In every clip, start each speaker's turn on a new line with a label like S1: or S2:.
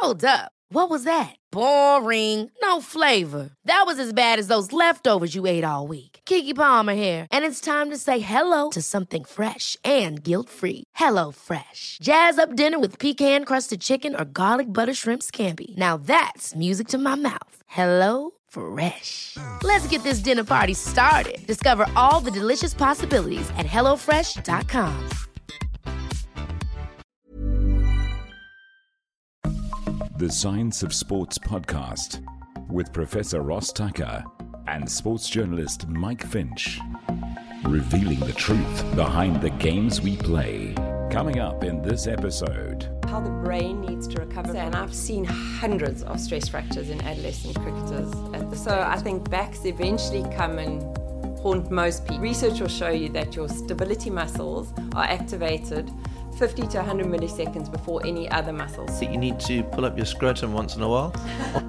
S1: Hold up. What was that? Boring. No flavor. That was as bad as those leftovers you ate all week. Keke Palmer here, and it's time to say hello to something fresh and guilt-free. Hello Fresh. Jazz up dinner with pecan-crusted chicken or garlic butter shrimp scampi. Now that's music to my mouth. Hello Fresh. Let's get this dinner party started. Discover all the delicious possibilities at hellofresh.com.
S2: The Science of Sports podcast with Professor Ross Tucker and sports journalist Mike Finch. Revealing the truth behind the games we play. Coming up in this episode.
S3: How the brain needs to recover. And I've seen hundreds of stress fractures in adolescent cricketers at the So I think backs eventually come and haunt most people. Research will show you that your stability muscles are activated 50 to 100 milliseconds before any other muscles.
S4: You need to pull up your scrotum once in a while.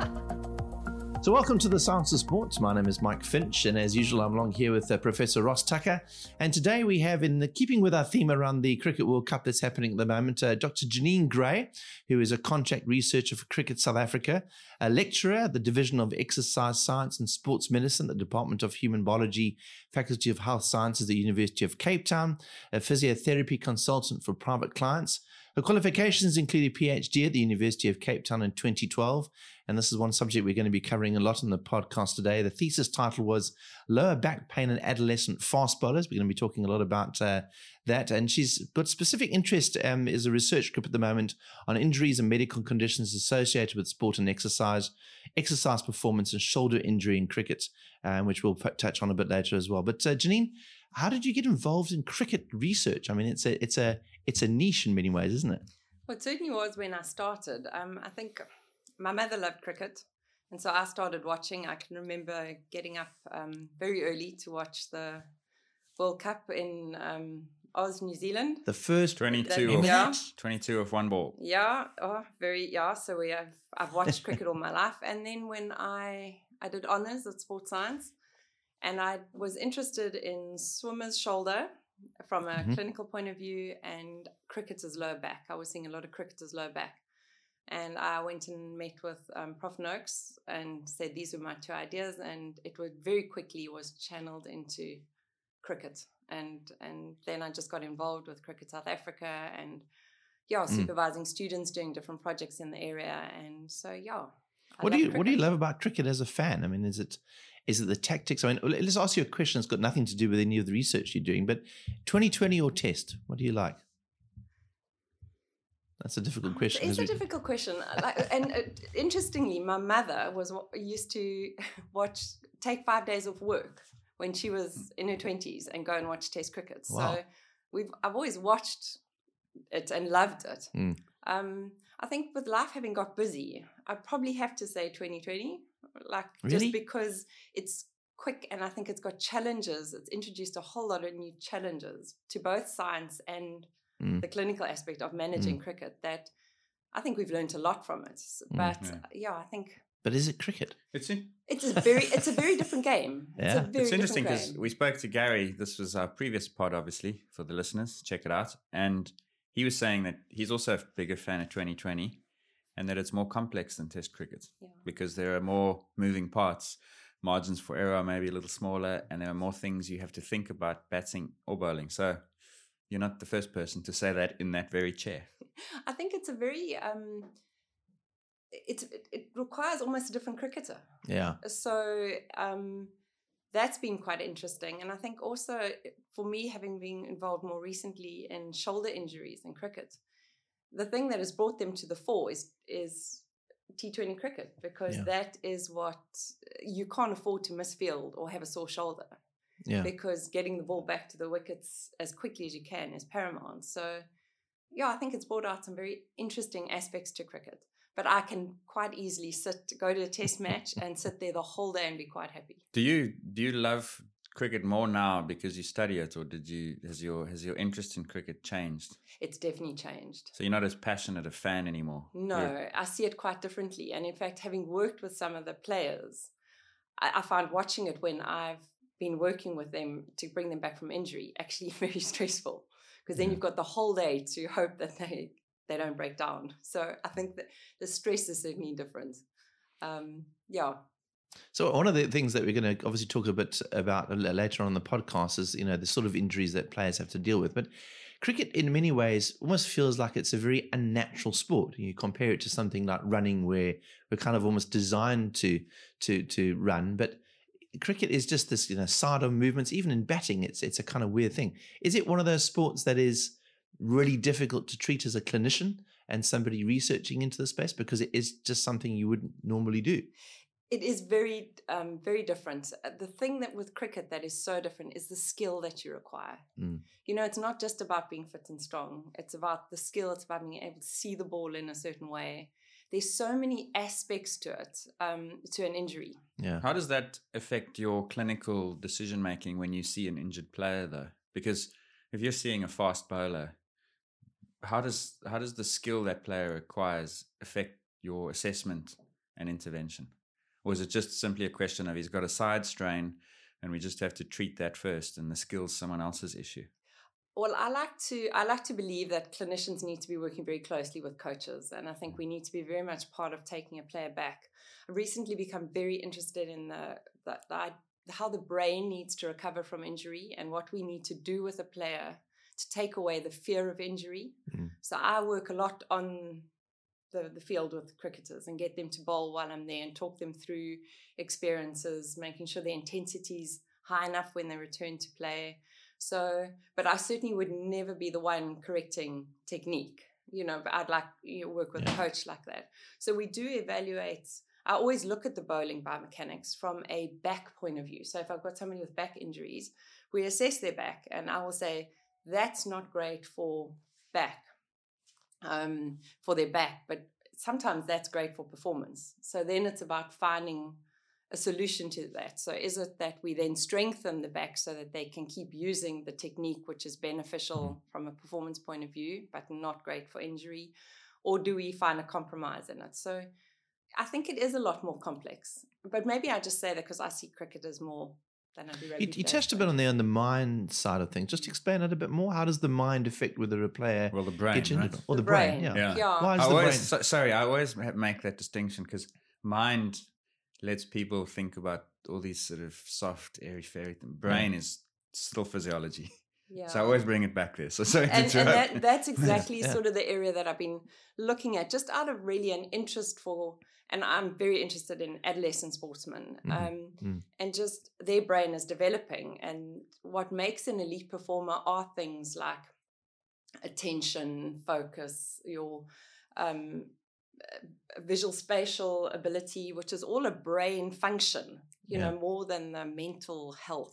S4: So welcome to the Science of Sports. My name is Mike Finch, and as usual, I'm along here with Professor Ross Tucker. And today we have, in keeping with our theme around the Cricket World Cup that's happening at the moment, Dr. Janine Gray, who is a contract researcher for Cricket South Africa, a lecturer at the Division of Exercise Science and Sports Medicine, the Department of Human Biology, Faculty of Health Sciences at the University of Cape Town, a physiotherapy consultant for private clients. Her qualifications include a PhD at the University of Cape Town in 2012, and this is one subject we're going to be covering a lot on the podcast today. The thesis title was Lower Back Pain in Adolescent Fast Bowlers. We're going to be talking a lot about that, and she's got specific interest as a research group at the moment on injuries and medical conditions associated with sport and exercise performance and shoulder injury in cricket, which we'll touch on a bit later as well. But Janine, how did you get involved in cricket research? I mean, it's a niche in many ways, isn't it?
S3: Well, it certainly was when I started. I think my mother loved cricket, and so I started watching. I can remember getting up very early to watch the World Cup in Oz, New Zealand.
S4: The first
S5: 22 of one ball.
S3: Yeah, So I've watched cricket all my life, and then when I did honours at sports science, and I was interested in swimmer's shoulder from a clinical point of view and cricketers' lower back. I was seeing a lot of cricketers' lower back. And I went and met with Prof. Noakes and said these were my two ideas. And it was very quickly was channeled into cricket. And then I just got involved with Cricket South Africa and, supervising students doing different projects in the area. And so,
S4: What do you love about cricket as a fan? I mean, is it the tactics? I mean, let's ask you a question that's got nothing to do with any of the research you're doing, but 2020 or Test, what do you like? That's a difficult question.
S3: It's a difficult question. Interestingly, my mother used to take 5 days off work when she was in her 20s and go and watch Test cricket.
S4: Wow.
S3: So I've always watched it and loved it. I think with life having got busy, I'd probably have to say 2020,
S4: really?
S3: Just because it's quick and I think it's got challenges. It's introduced a whole lot of new challenges to both science and the clinical aspect of managing cricket that I think we've learned a lot from it. But I think.
S4: But is it cricket?
S3: It's a very different game.
S4: Yeah.
S5: It's interesting because we spoke to Gary. This was our previous pod, obviously, for the listeners. Check it out. And he was saying that he's also a bigger fan of 2020 and that it's more complex than Test cricket because there are more moving parts. Margins for error are maybe a little smaller and there are more things you have to think about batting or bowling. So you're not the first person to say that in that very chair.
S3: I think it's a very... It requires almost a different cricketer.
S4: Yeah.
S3: So that's been quite interesting. And I think also for me, having been involved more recently in shoulder injuries in cricket, the thing that has brought them to the fore is T20 cricket, because that is what you can't afford to miss field or have a sore shoulder. Yeah. Because getting the ball back to the wickets as quickly as you can is paramount. So, I think it's brought out some very interesting aspects to cricket. But I can quite easily go to a test match and sit there the whole day and be quite happy.
S5: Do you love cricket more now because you study it, or has your interest in cricket changed?
S3: It's definitely changed.
S5: So you're not as passionate a fan anymore?
S3: No, I see it quite differently. And in fact, having worked with some of the players, I find watching it when I've been working with them to bring them back from injury actually very stressful, because then you've got the whole day to hope that they they don't break down. So I think that the stress is certainly different. Yeah.
S4: So one of the things that we're going to obviously talk a bit about later on in the podcast is, the sort of injuries that players have to deal with. But cricket, in many ways, almost feels like it's a very unnatural sport. You compare it to something like running, where we're kind of almost designed to run. But cricket is just this, side of movements. Even in batting, it's a kind of weird thing. Is it one of those sports that is really difficult to treat as a clinician and somebody researching into the space, because it is just something you wouldn't normally do?
S3: It is very, very different. The thing that with cricket that is so different is the skill that you require. It's not just about being fit and strong. It's about the skill. It's about being able to see the ball in a certain way. There's so many aspects to it, to an injury.
S4: Yeah.
S5: How does that affect your clinical decision-making when you see an injured player, though? Because if you're seeing a fast bowler, how does the skill that player acquires affect your assessment and intervention? Or is it just simply a question of he's got a side strain and we just have to treat that first and the skill's someone else's issue?
S3: Well, I like to believe that clinicians need to be working very closely with coaches, and I think we need to be very much part of taking a player back. I've recently become very interested in how the brain needs to recover from injury and what we need to do with a player to take away the fear of injury. So I work a lot on the field with cricketers and get them to bowl while I'm there and talk them through experiences, making sure the intensity's high enough when they return to play. So, but I certainly would never be the one correcting technique, but I'd like work with a coach like that. So we do evaluate. I always look at the bowling biomechanics from a back point of view. So if I've got somebody with back injuries, we assess their back, and I will say, that's not great for back. For their back, but sometimes that's great for performance. So then it's about finding a solution to that. So is it that we then strengthen the back so that they can keep using the technique, which is beneficial from a performance point of view, but not great for injury? Or do we find a compromise in it? So I think it is a lot more complex, but maybe I just say that because I see cricketers more than I do rugby.
S4: You touched a bit on the mind side of things. Just explain it a bit more. How does the mind affect whether a player
S5: the brain,
S4: gets injured?
S5: right?
S4: Or the brain, yeah. Why is the brain?
S5: I always make that distinction because mind lets people think about all these sort of soft, airy-fairy things. Brain is still physiology.
S3: Yeah.
S5: So I always bring it back there. So sorry to
S3: interrupt. And that's exactly sort of the area that I've been looking at, just out of really an interest for, and I'm very interested in adolescent sportsmen, and just their brain is developing. And what makes an elite performer are things like attention, focus, your visual spatial ability, which is all a brain function, more than the mental health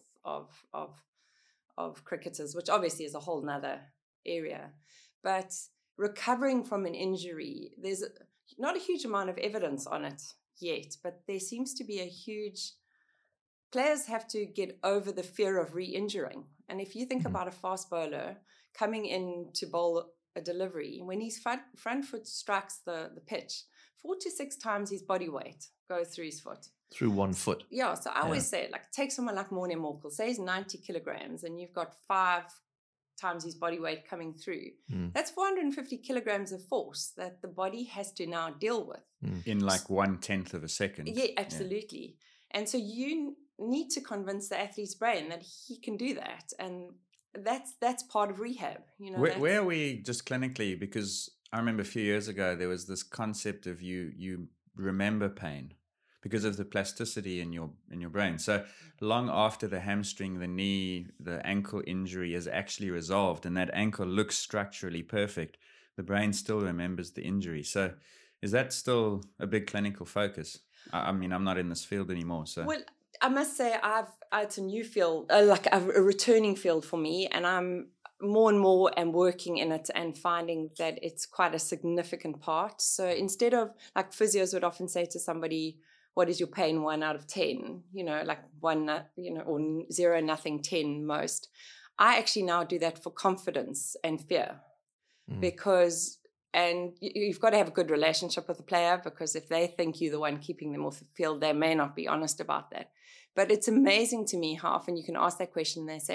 S3: of cricketers, which obviously is a whole nother area. But recovering from an injury, there's not a huge amount of evidence on it yet, but there seems to be players have to get over the fear of re-injuring. And if you think about a fast bowler coming in to bowl a delivery, when his front foot strikes the pitch, 4 to 6 times his body weight goes through his foot.
S4: Through one foot.
S3: Yeah, so I always say, take someone like Morne Morkel, say he's 90 kilograms and you've got 5 times his body weight coming through. That's 450 kilograms of force that the body has to now deal with.
S5: In like 1/10 of a second.
S3: Yeah, absolutely. Yeah. And so you need to convince the athlete's brain that he can do that. And that's part of rehab.
S5: Where are we just clinically? Because I remember a few years ago, there was this concept of you remember pain because of the plasticity in your brain. So long after the hamstring, the knee, the ankle injury is actually resolved and that ankle looks structurally perfect, the brain still remembers the injury. So is that still a big clinical focus? I mean, I'm not in this field anymore. So
S3: well, I must say it's a new field, like a returning field for me, and I'm more and more am working in it and finding that it's quite a significant part. So instead of, like, physios would often say to somebody, what is your pain 1 out of 10? Like 1, or 0, nothing, 10 most. I actually now do that for confidence and fear because, and you've got to have a good relationship with the player, because if they think you're the one keeping them off the field, they may not be honest about that. But it's amazing to me how often you can ask that question and they say,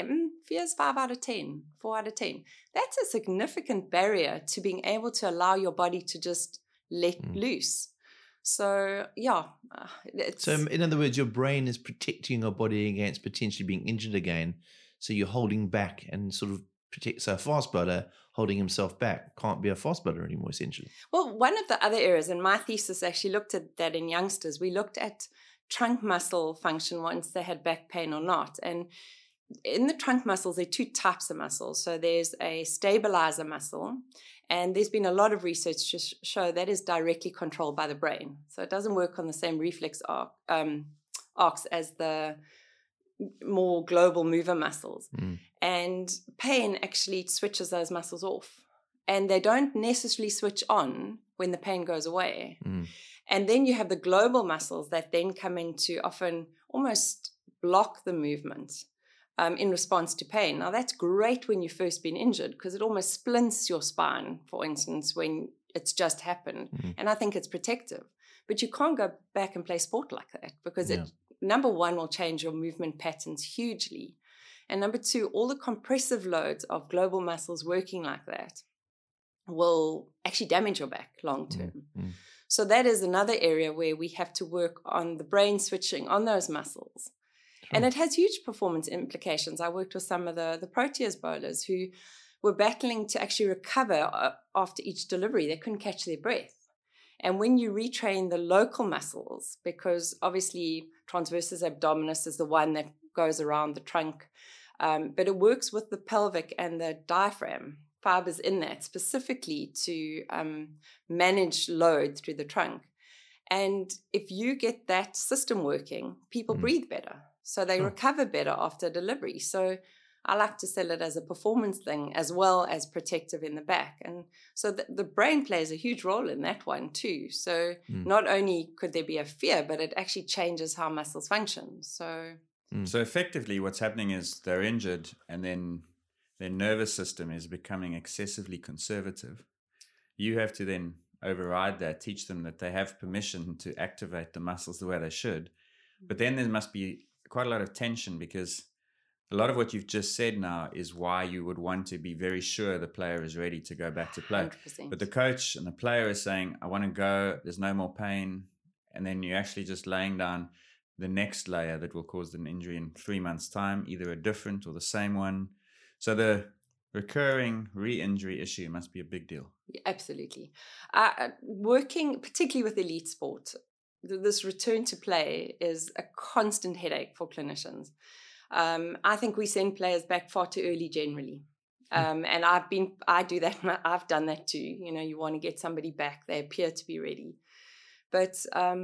S3: fear's 5 out of 10, 4 out of 10. That's a significant barrier to being able to allow your body to just let loose. So, yeah.
S4: So, in other words, your brain is protecting your body against potentially being injured again. So you're holding back and sort of protect. So a fast bowler holding himself back can't be a fast bowler anymore, essentially.
S3: Well, one of the other areas, and my thesis actually looked at that in youngsters, we looked at trunk muscle function once they had back pain or not. And in the trunk muscles, there are 2 types of muscles. So there's a stabilizer muscle, and there's been a lot of research to show that is directly controlled by the brain. So it doesn't work on the same reflex arcs as the more global mover muscles. And pain actually switches those muscles off. And they don't necessarily switch on when the pain goes away. And then you have the global muscles that then come in to often almost block the movement in response to pain. Now, that's great when you've first been injured because it almost splints your spine, for instance, when it's just happened. And I think it's protective. But you can't go back and play sport like that because it, number one, will change your movement patterns hugely. And number 2, all the compressive loads of global muscles working like that will actually damage your back long term. So that is another area where we have to work on the brain switching on those muscles. And it has huge performance implications. I worked with some of the Proteas bowlers who were battling to actually recover after each delivery. They couldn't catch their breath. And when you retrain the local muscles, because obviously transversus abdominis is the one that goes around the trunk, but it works with the pelvic and the diaphragm fibers in that specifically to manage load through the trunk. And if you get that system working, people breathe better. So they recover better after delivery. So I like to sell it as a performance thing as well as protective in the back. And so the brain plays a huge role in that one too. So not only could there be a fear, but it actually changes how muscles function. So
S5: effectively what's happening is they're injured and then their nervous system is becoming excessively conservative. You have to then override that, teach them that they have permission to activate the muscles the way they should. But then there must be quite a lot of tension because a lot of what you've just said now is why you would want to be very sure the player is ready to go back to play.
S3: 100%.
S5: But the coach and the player is saying, I want to go, there's no more pain. And then you're actually just laying down the next layer that will cause an injury in 3 months' time, either a different or the same one. So the recurring re-injury issue must be a big deal.
S3: Yeah, absolutely. Working, particularly with elite sport, this return to play is a constant headache for clinicians. I think we send players back far too early generally. And I do that. I've done that too. You know, you want to get somebody back. They appear to be ready. But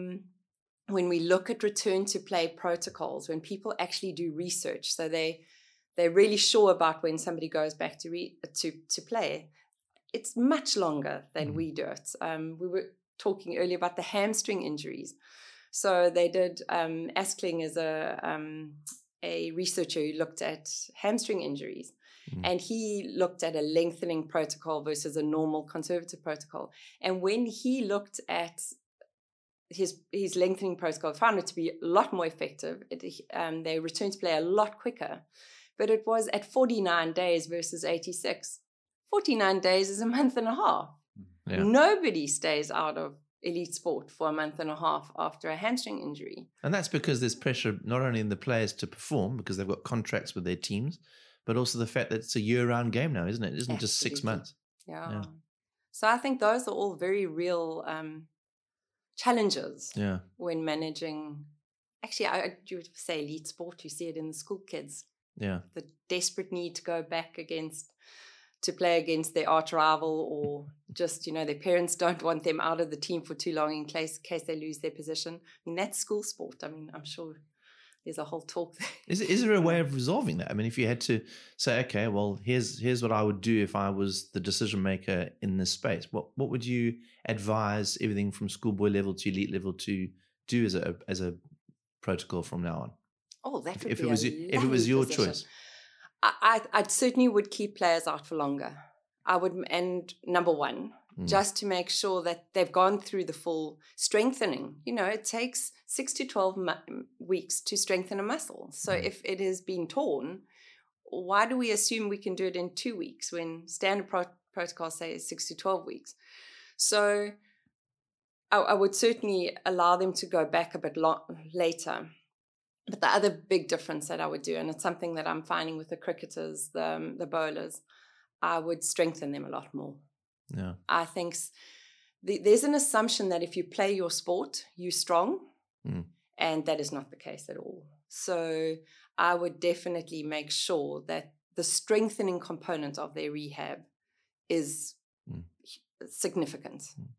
S3: when we look at return to play protocols, when people actually do research, so they're really sure about when somebody goes back to play, it's much longer than we do it. We were talking earlier about the hamstring injuries. So they did, Askling is a researcher who looked at hamstring injuries. And he looked at a lengthening protocol versus a normal conservative protocol. And when he looked at his lengthening protocol, found it to be a lot more effective. They returned to play a lot quicker. But it was at 49 days versus 86. 49 days is a month and a half. Yeah. Nobody stays out of elite sport for a month and a half after a hamstring injury.
S4: And that's because there's pressure not only in the players to perform because they've got contracts with their teams, but also the fact that it's a year-round game now, isn't it? It isn't just 6 months.
S3: Yeah. So I think those are all very real challenges when managing. Actually, I would say elite sport. You see it in the school kids.
S4: Yeah.
S3: The desperate need to go back to play against their arch rival, or just, their parents don't want them out of the team for too long in case they lose their position. I mean, that's school sport. I mean, I'm sure there's a whole talk there.
S4: Is there a way of resolving that? I mean, if you had to say, okay, well, here's what I would do if I was the decision maker in this space, what would you advise everything from schoolboy level to elite level to do as a protocol from now on?
S3: Oh, that would
S4: if
S3: be
S4: it was your choice.
S3: I certainly would keep players out for longer. I would, and number one, just to make sure that they've gone through the full strengthening. It takes 6 to 12 weeks to strengthen a muscle. So if it has been torn why do we assume we can do it in 2 weeks when standard protocols say 6 to 12 weeks? So I would certainly allow them to go back a bit later. But the other big difference that I would do, and it's something that I'm finding with the cricketers, the bowlers, I would strengthen them a lot more.
S4: Yeah.
S3: I think there's an assumption that if you play your sport, you're strong, and that is not the case at all. So I would definitely make sure that the strengthening component of their rehab is significant.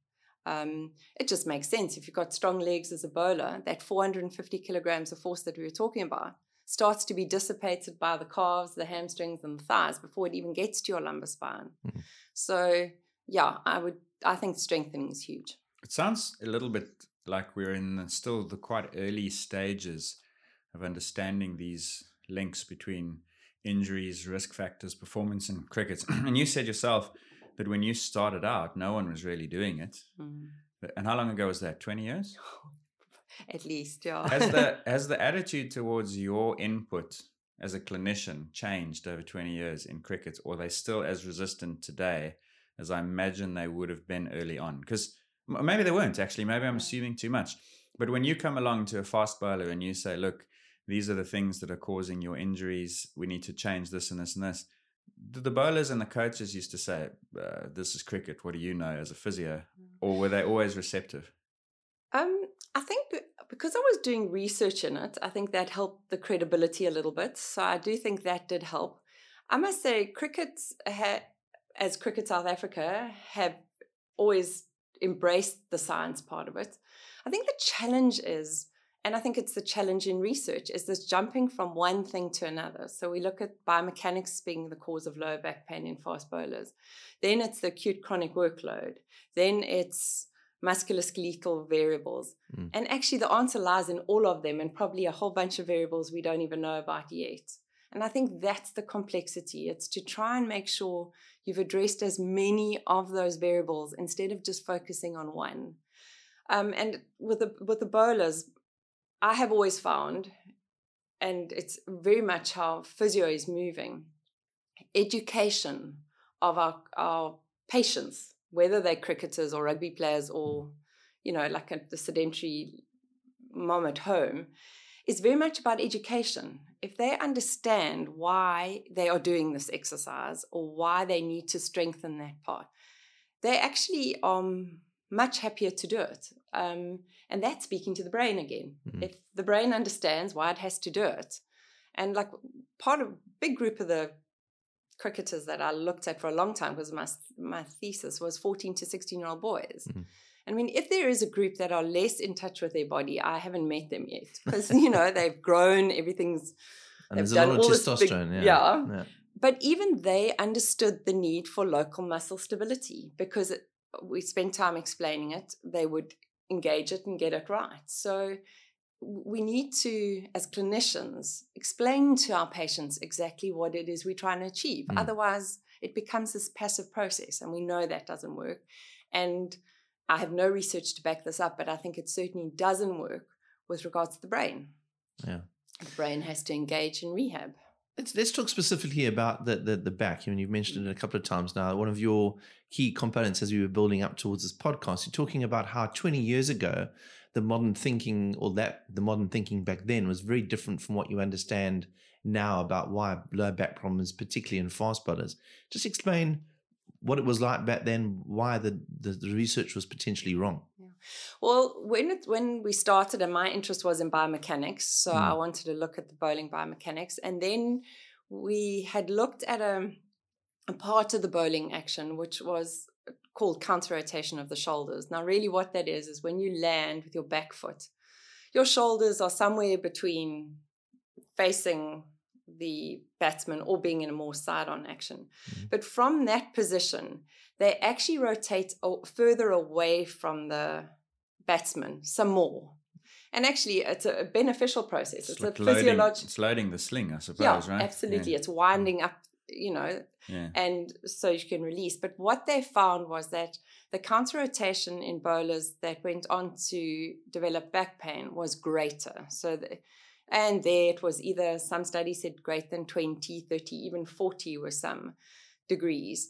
S3: It just makes sense. If you've got strong legs as a bowler, that 450 kilograms of force that we were talking about starts to be dissipated by the calves, the hamstrings, and the thighs before it even gets to your lumbar spine. So, yeah, I think strengthening is huge.
S5: It sounds a little bit like we're in still the quite early stages of understanding these links between injuries, risk factors, performance in cricket. And you said yourself that when you started out, no one was really doing it. And how long ago was that? 20 years?
S3: At least, yeah.
S5: Has the attitude towards your input as a clinician changed over 20 years in cricket, or are they still as resistant today as I imagine they would have been early on? Because maybe they weren't, actually. Maybe I'm assuming too much. But when you come along to a fast bowler and you say, look, these are the things that are causing your injuries, we need to change this and this and this, the bowlers and the coaches used to say, this is cricket, what do you know as a physio? Or were they always receptive?
S3: I think because I was doing research in it, I think that helped the credibility a little bit. So I do think that did help. I must say, as Cricket South Africa, have always embraced the science part of it. I think the challenge is, and I think it's the challenge in research, is this jumping from one thing to another. So we look at biomechanics being the cause of lower back pain in fast bowlers. Then it's the acute chronic workload. Then it's musculoskeletal variables. And actually the answer lies in all of them and probably a whole bunch of variables we don't even know about yet. And I think that's the complexity. It's to try and make sure you've addressed as many of those variables instead of just focusing on one. And with the bowlers, I have always found, and it's very much how physio is moving, education of our patients, whether they're cricketers or rugby players or, like the sedentary mom at home, is very much about education. If they understand why they are doing this exercise or why they need to strengthen that part, they actually are much happier to do it. And that's speaking to the brain again. If the brain understands why it has to do it, and like part of a big group of the cricketers that I looked at for a long time, because my thesis was 14 to 16-year-old boys. I mean, if there is a group that are less in touch with their body, I haven't met them yet because, they've grown, everything's...
S4: And there's a lot of testosterone,
S3: yeah. But even they understood the need for local muscle stability because we spent time explaining it. They would engage it and get it right. So we need to, as clinicians, explain to our patients exactly what it is we're trying to achieve. Otherwise, it becomes this passive process, and we know that doesn't work. And I have no research to back this up, but I think it certainly doesn't work with regards to the brain.
S4: Yeah.
S3: The brain has to engage in rehab.
S4: Let's talk specifically about the back. I mean, you've mentioned it a couple of times now. One of your key components as we were building up towards this podcast, you're talking about how 20 years ago, the modern thinking back then was very different from what you understand now about why low back problems, particularly in fast bowlers. Just explain what it was like back then, why the research was potentially wrong.
S3: Yeah. Well, when we started, and my interest was in biomechanics, so I wanted to look at the bowling biomechanics, and then we had looked at a part of the bowling action, which was called counter-rotation of the shoulders. Now, really what that is when you land with your back foot, your shoulders are somewhere between facing the batsman or being in a more side-on action. But from that position, they actually rotate further away from the batsman some more. And actually, it's a beneficial process. It's like a physiological...
S5: It's loading the sling, I suppose, right?
S3: Absolutely. Yeah. It's winding up, and so you can release. But what they found was that the counter-rotation in bowlers that went on to develop back pain was greater. So And there it was either, some studies said greater than 20, 30, even 40 were some degrees.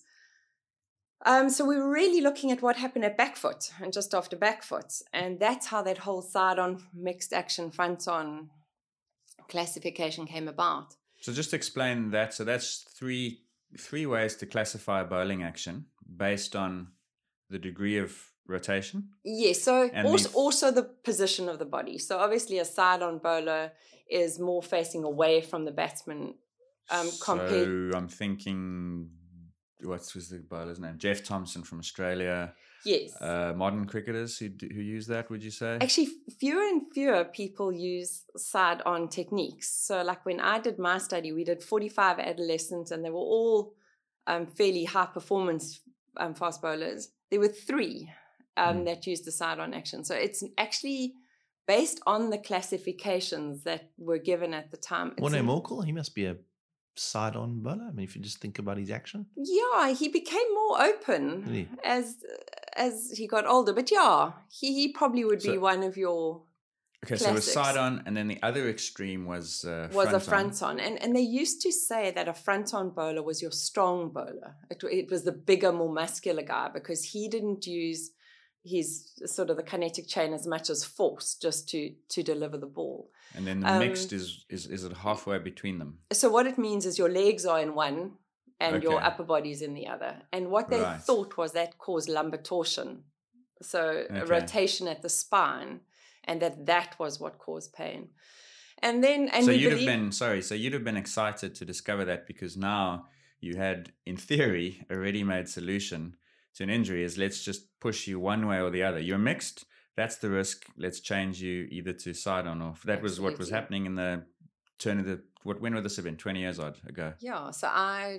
S3: So we were really looking at what happened at back foot and just after back foot. And that's how that whole side-on, mixed action, front-on classification came about.
S5: So just explain that. So that's three ways to classify a bowling action based on the degree of rotation.
S3: Yes, so
S5: And
S3: also the position of the body. So obviously a side-on bowler is more facing away from the batsman compared.
S5: So I'm thinking, what was the bowler's name? Jeff Thompson from Australia.
S3: Yes.
S5: Modern cricketers who use that, would you say?
S3: Actually, fewer and fewer people use side-on techniques. So like when I did my study, we did 45 adolescents and they were all fairly high-performance fast bowlers. There were 3 that used the side-on action. So it's actually based on the classifications that were given at the time.
S4: Morné Morkel, he must be a side-on bowler. I mean, if you just think about his action.
S3: Yeah, he became more open as he got older. But yeah, he probably would be one of your
S5: Okay,
S3: classics.
S5: So it was side-on, and then the other extreme was
S3: a front-on. And they used to say that a front-on bowler was your strong bowler. It was the bigger, more muscular guy because he didn't use his sort of the kinetic chain as much as force just to deliver the ball.
S5: And then the mixed is it halfway between them?
S3: So what it means is your legs are in one and your upper body is in the other. And what they thought was that caused lumbar torsion. So a rotation at the spine, and that was what caused pain. And then
S5: so you'd have been excited to discover that because now you had, in theory, a ready-made solution to an injury is let's just push you one way or the other. You're mixed, that's the risk. Let's change you either to side-on or that was what was happening in the turn of the when would this have been? 20 years odd ago.
S3: Yeah, so I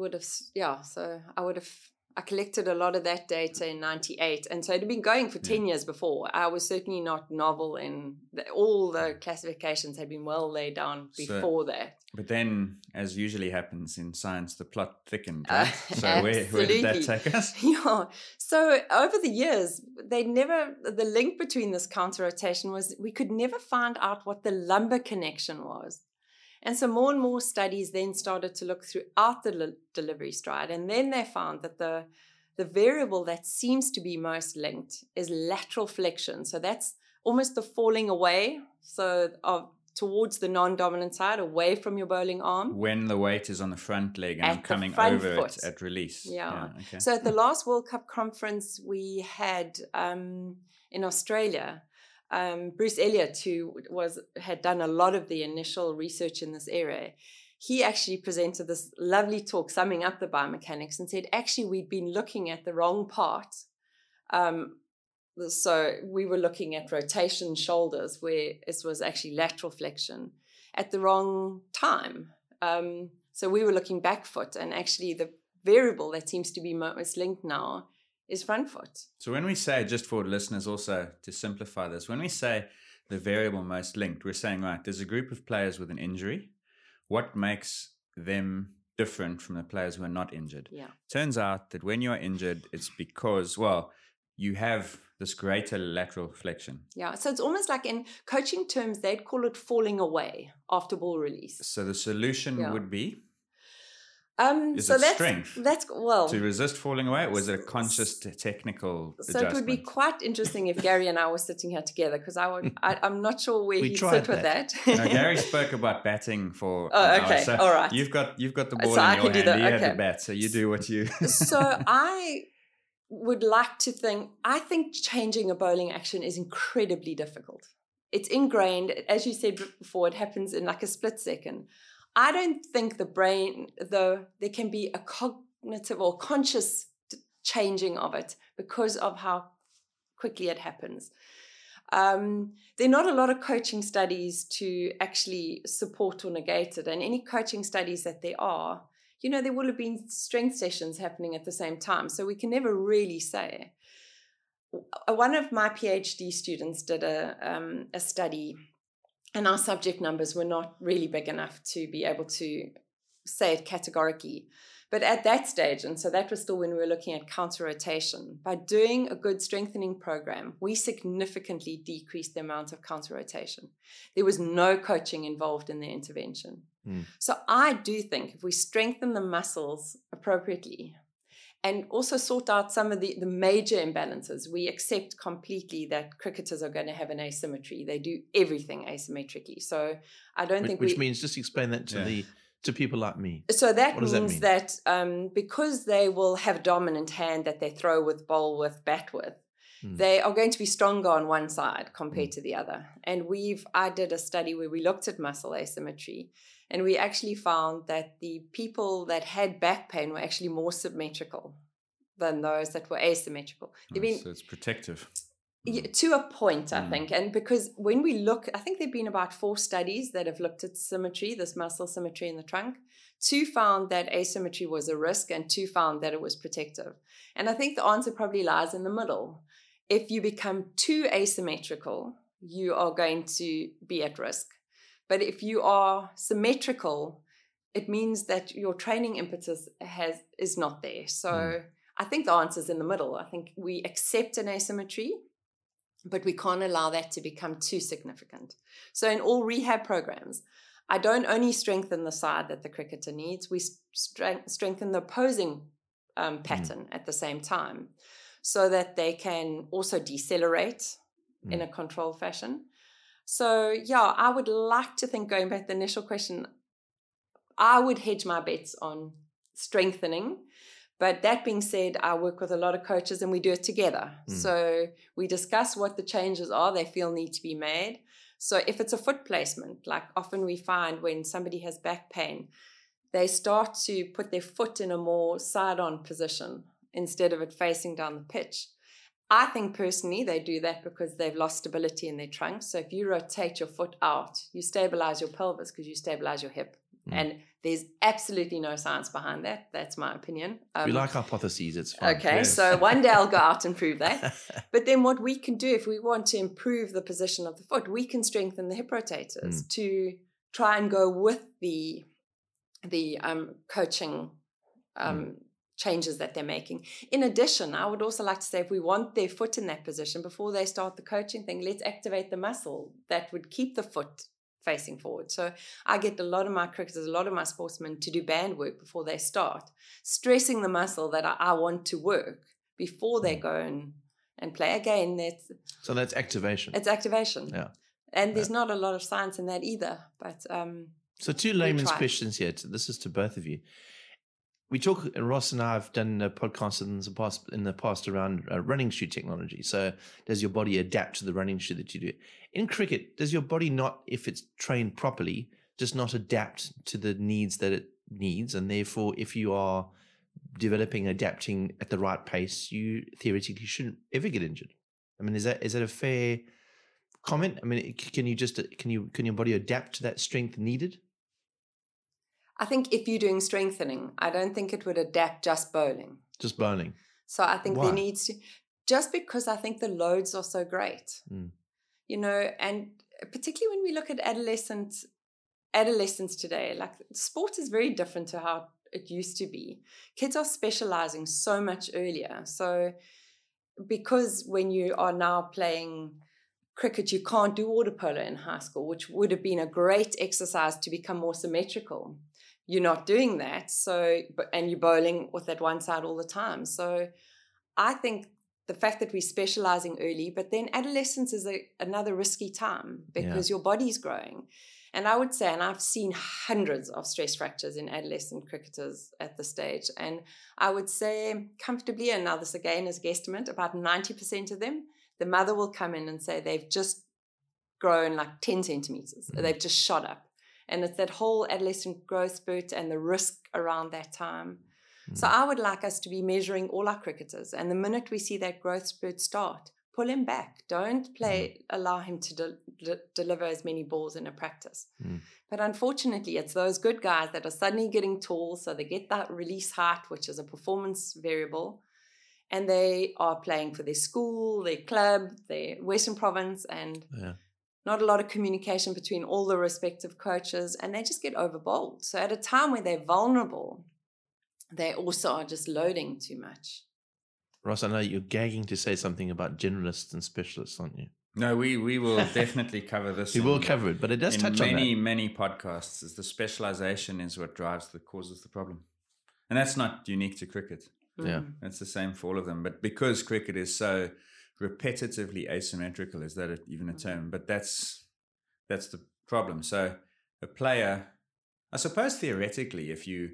S3: collected a lot of that data in 98. And so it had been going for 10 years before. I was certainly not novel in all the classifications had been well laid down before that.
S5: But then, as usually happens in science, the plot thickened, right? So where did that take us?
S3: Yeah. So over the years, the link between this counter rotation was we could never find out what the lumbar connection was. And so more and more studies then started to look throughout the delivery stride. And then they found that the variable that seems to be most linked is lateral flexion. So that's almost the falling away. So towards the non-dominant side, away from your bowling arm.
S5: When the weight is on the front leg and I'm coming over it at release.
S3: Yeah. Okay. So at the last World Cup conference we had in Australia, Bruce Elliott, who had done a lot of the initial research in this area, he actually presented this lovely talk summing up the biomechanics and said, actually, we'd been looking at the wrong part. So we were looking at rotation shoulders where it was actually lateral flexion at the wrong time. So we were looking back foot, and actually the variable that seems to be most linked now is front foot.
S5: So when we say, just for listeners also to simplify this, when we say the variable most linked, we're saying, right, there's a group of players with an injury. What makes them different from the players who are not injured?
S3: Yeah.
S5: Turns out that when you're injured, it's because, you have this greater lateral flexion.
S3: Yeah, so it's almost like in coaching terms, they'd call it falling away after ball release.
S5: So the solution would be?
S3: Strength? That's
S5: to resist falling away, or was it a conscious technical adjustment?
S3: It would be quite interesting if Gary and I were sitting here together, because I'm not sure where he'd sit with that.
S5: No, Gary spoke about batting for
S3: an hour. So all right.
S5: You've got the ball in your hand. He had the bat, so you do what you.
S3: So I would like to think. I think changing a bowling action is incredibly difficult. It's ingrained, as you said before. It happens in like a split second. I don't think the brain, though, there can be a cognitive or conscious changing of it because of how quickly it happens. There are not a lot of coaching studies to actually support or negate it. And any coaching studies that there are, there will have been strength sessions happening at the same time. So we can never really say. One of my PhD students did a study, and our subject numbers were not really big enough to be able to say it categorically. But at that stage, and so that was still when we were looking at counter rotation, by doing a good strengthening program, we significantly decreased the amount of counter rotation. There was no coaching involved in the intervention. So I do think if we strengthen the muscles appropriately and also sort out some of the major imbalances, we accept completely that cricketers are going to have an asymmetry. They do everything asymmetrically. So I don't think
S4: Which means, just explain that to people like me.
S3: So that means that because they will have a dominant hand that they throw with, bowl with, bat with, they are going to be stronger on one side compared to the other. And I did a study where we looked at muscle asymmetry, and we actually found that the people that had back pain were actually more symmetrical than those that were asymmetrical.
S5: So it's protective.
S3: To a point, I think. And because when we look, I think there have been about 4 studies that have looked at symmetry, this muscle symmetry in the trunk. 2 found that asymmetry was a risk, and 2 found that it was protective. And I think the answer probably lies in the middle. If you become too asymmetrical, you are going to be at risk. But if you are symmetrical, it means that your training impetus is not there. So I think the answer is in the middle. I think we accept an asymmetry, but we can't allow that to become too significant. So in all rehab programs, I don't only strengthen the side that the cricketer needs, we strengthen the opposing pattern at the same time so that they can also decelerate in a controlled fashion. So, yeah, I would like to think, going back to the initial question, I would hedge my bets on strengthening. But that being said, I work with a lot of coaches and we do it together. So we discuss what the changes are they feel need to be made. So if it's a foot placement, like often we find when somebody has back pain, they start to put their foot in a more side-on position instead of it facing down the pitch. I think personally they do that because they've lost stability in their trunk. So if you rotate your foot out, you stabilize your pelvis because you stabilize your hip. And there's absolutely no science behind that. That's my opinion.
S4: We like hypotheses. It's fine.
S3: Okay, yes. So one day I'll go out and prove that. But then what we can do if we want to improve the position of the foot, we can strengthen the hip rotators to try and go with the coaching changes that they're making. In addition, I would also like to say if we want their foot in that position, before they start the coaching thing, let's activate the muscle that would keep the foot facing forward. So I get a lot of my cricketers, a lot of my sportsmen to do band work before they start, stressing the muscle that I want to work before they go and play. Again,
S4: so that's activation.
S3: It's activation.
S4: Yeah.
S3: And there's not a lot of science in that either. But
S4: so 2 layman's questions here. This is to both of you. We talk, and Ross and I have done a podcast in the past around running shoe technology. So does your body adapt to the running shoe that you do? In cricket, does your body not, if it's trained properly, just not adapt to the needs that it needs? And therefore, if you are adapting at the right pace, you theoretically shouldn't ever get injured. I mean, is that a fair comment? I mean, can your body adapt to that strength needed?
S3: I think if you're doing strengthening, I don't think it would adapt just bowling.
S4: Just bowling.
S3: So I think there needs to, just because I think the loads are so great, you know, and particularly when we look at adolescents today, like sport is very different to how it used to be. Kids are specializing so much earlier. So because when you are now playing cricket, you can't do water polo in high school, which would have been a great exercise to become more symmetrical. You're not doing that, and you're bowling with that one side all the time. So I think the fact that we're specializing early, but then adolescence is another risky time because your body's growing. And I would say, and I've seen hundreds of stress fractures in adolescent cricketers at this stage, and I would say comfortably, and now this again is guesstimate, about 90% of them, the mother will come in and say they've just grown like 10 centimeters. They've just shot up. And it's that whole adolescent growth spurt and the risk around that time. So I would like us to be measuring all our cricketers. And the minute we see that growth spurt start, pull him back. Don't allow him to deliver as many balls in a practice. But unfortunately, it's those good guys that are suddenly getting tall, so they get that release height, which is a performance variable. And they are playing for their school, their club, their Western Province, and not a lot of communication between all the respective coaches, and they just get over bowled. So at a time where they're vulnerable, they also are just loading too much.
S4: Ross, I know you're gagging to say something about generalists and specialists, aren't you?
S5: No, we will definitely cover this.
S4: We will cover it, but it does touch on that.
S5: Many podcasts. Is the specialization is what causes the problem, and that's not unique to cricket.
S4: Yeah,
S5: it's the same for all of them. But because cricket is so repetitively asymmetrical, is that even a term? But that's the problem. So a player, I suppose theoretically, if you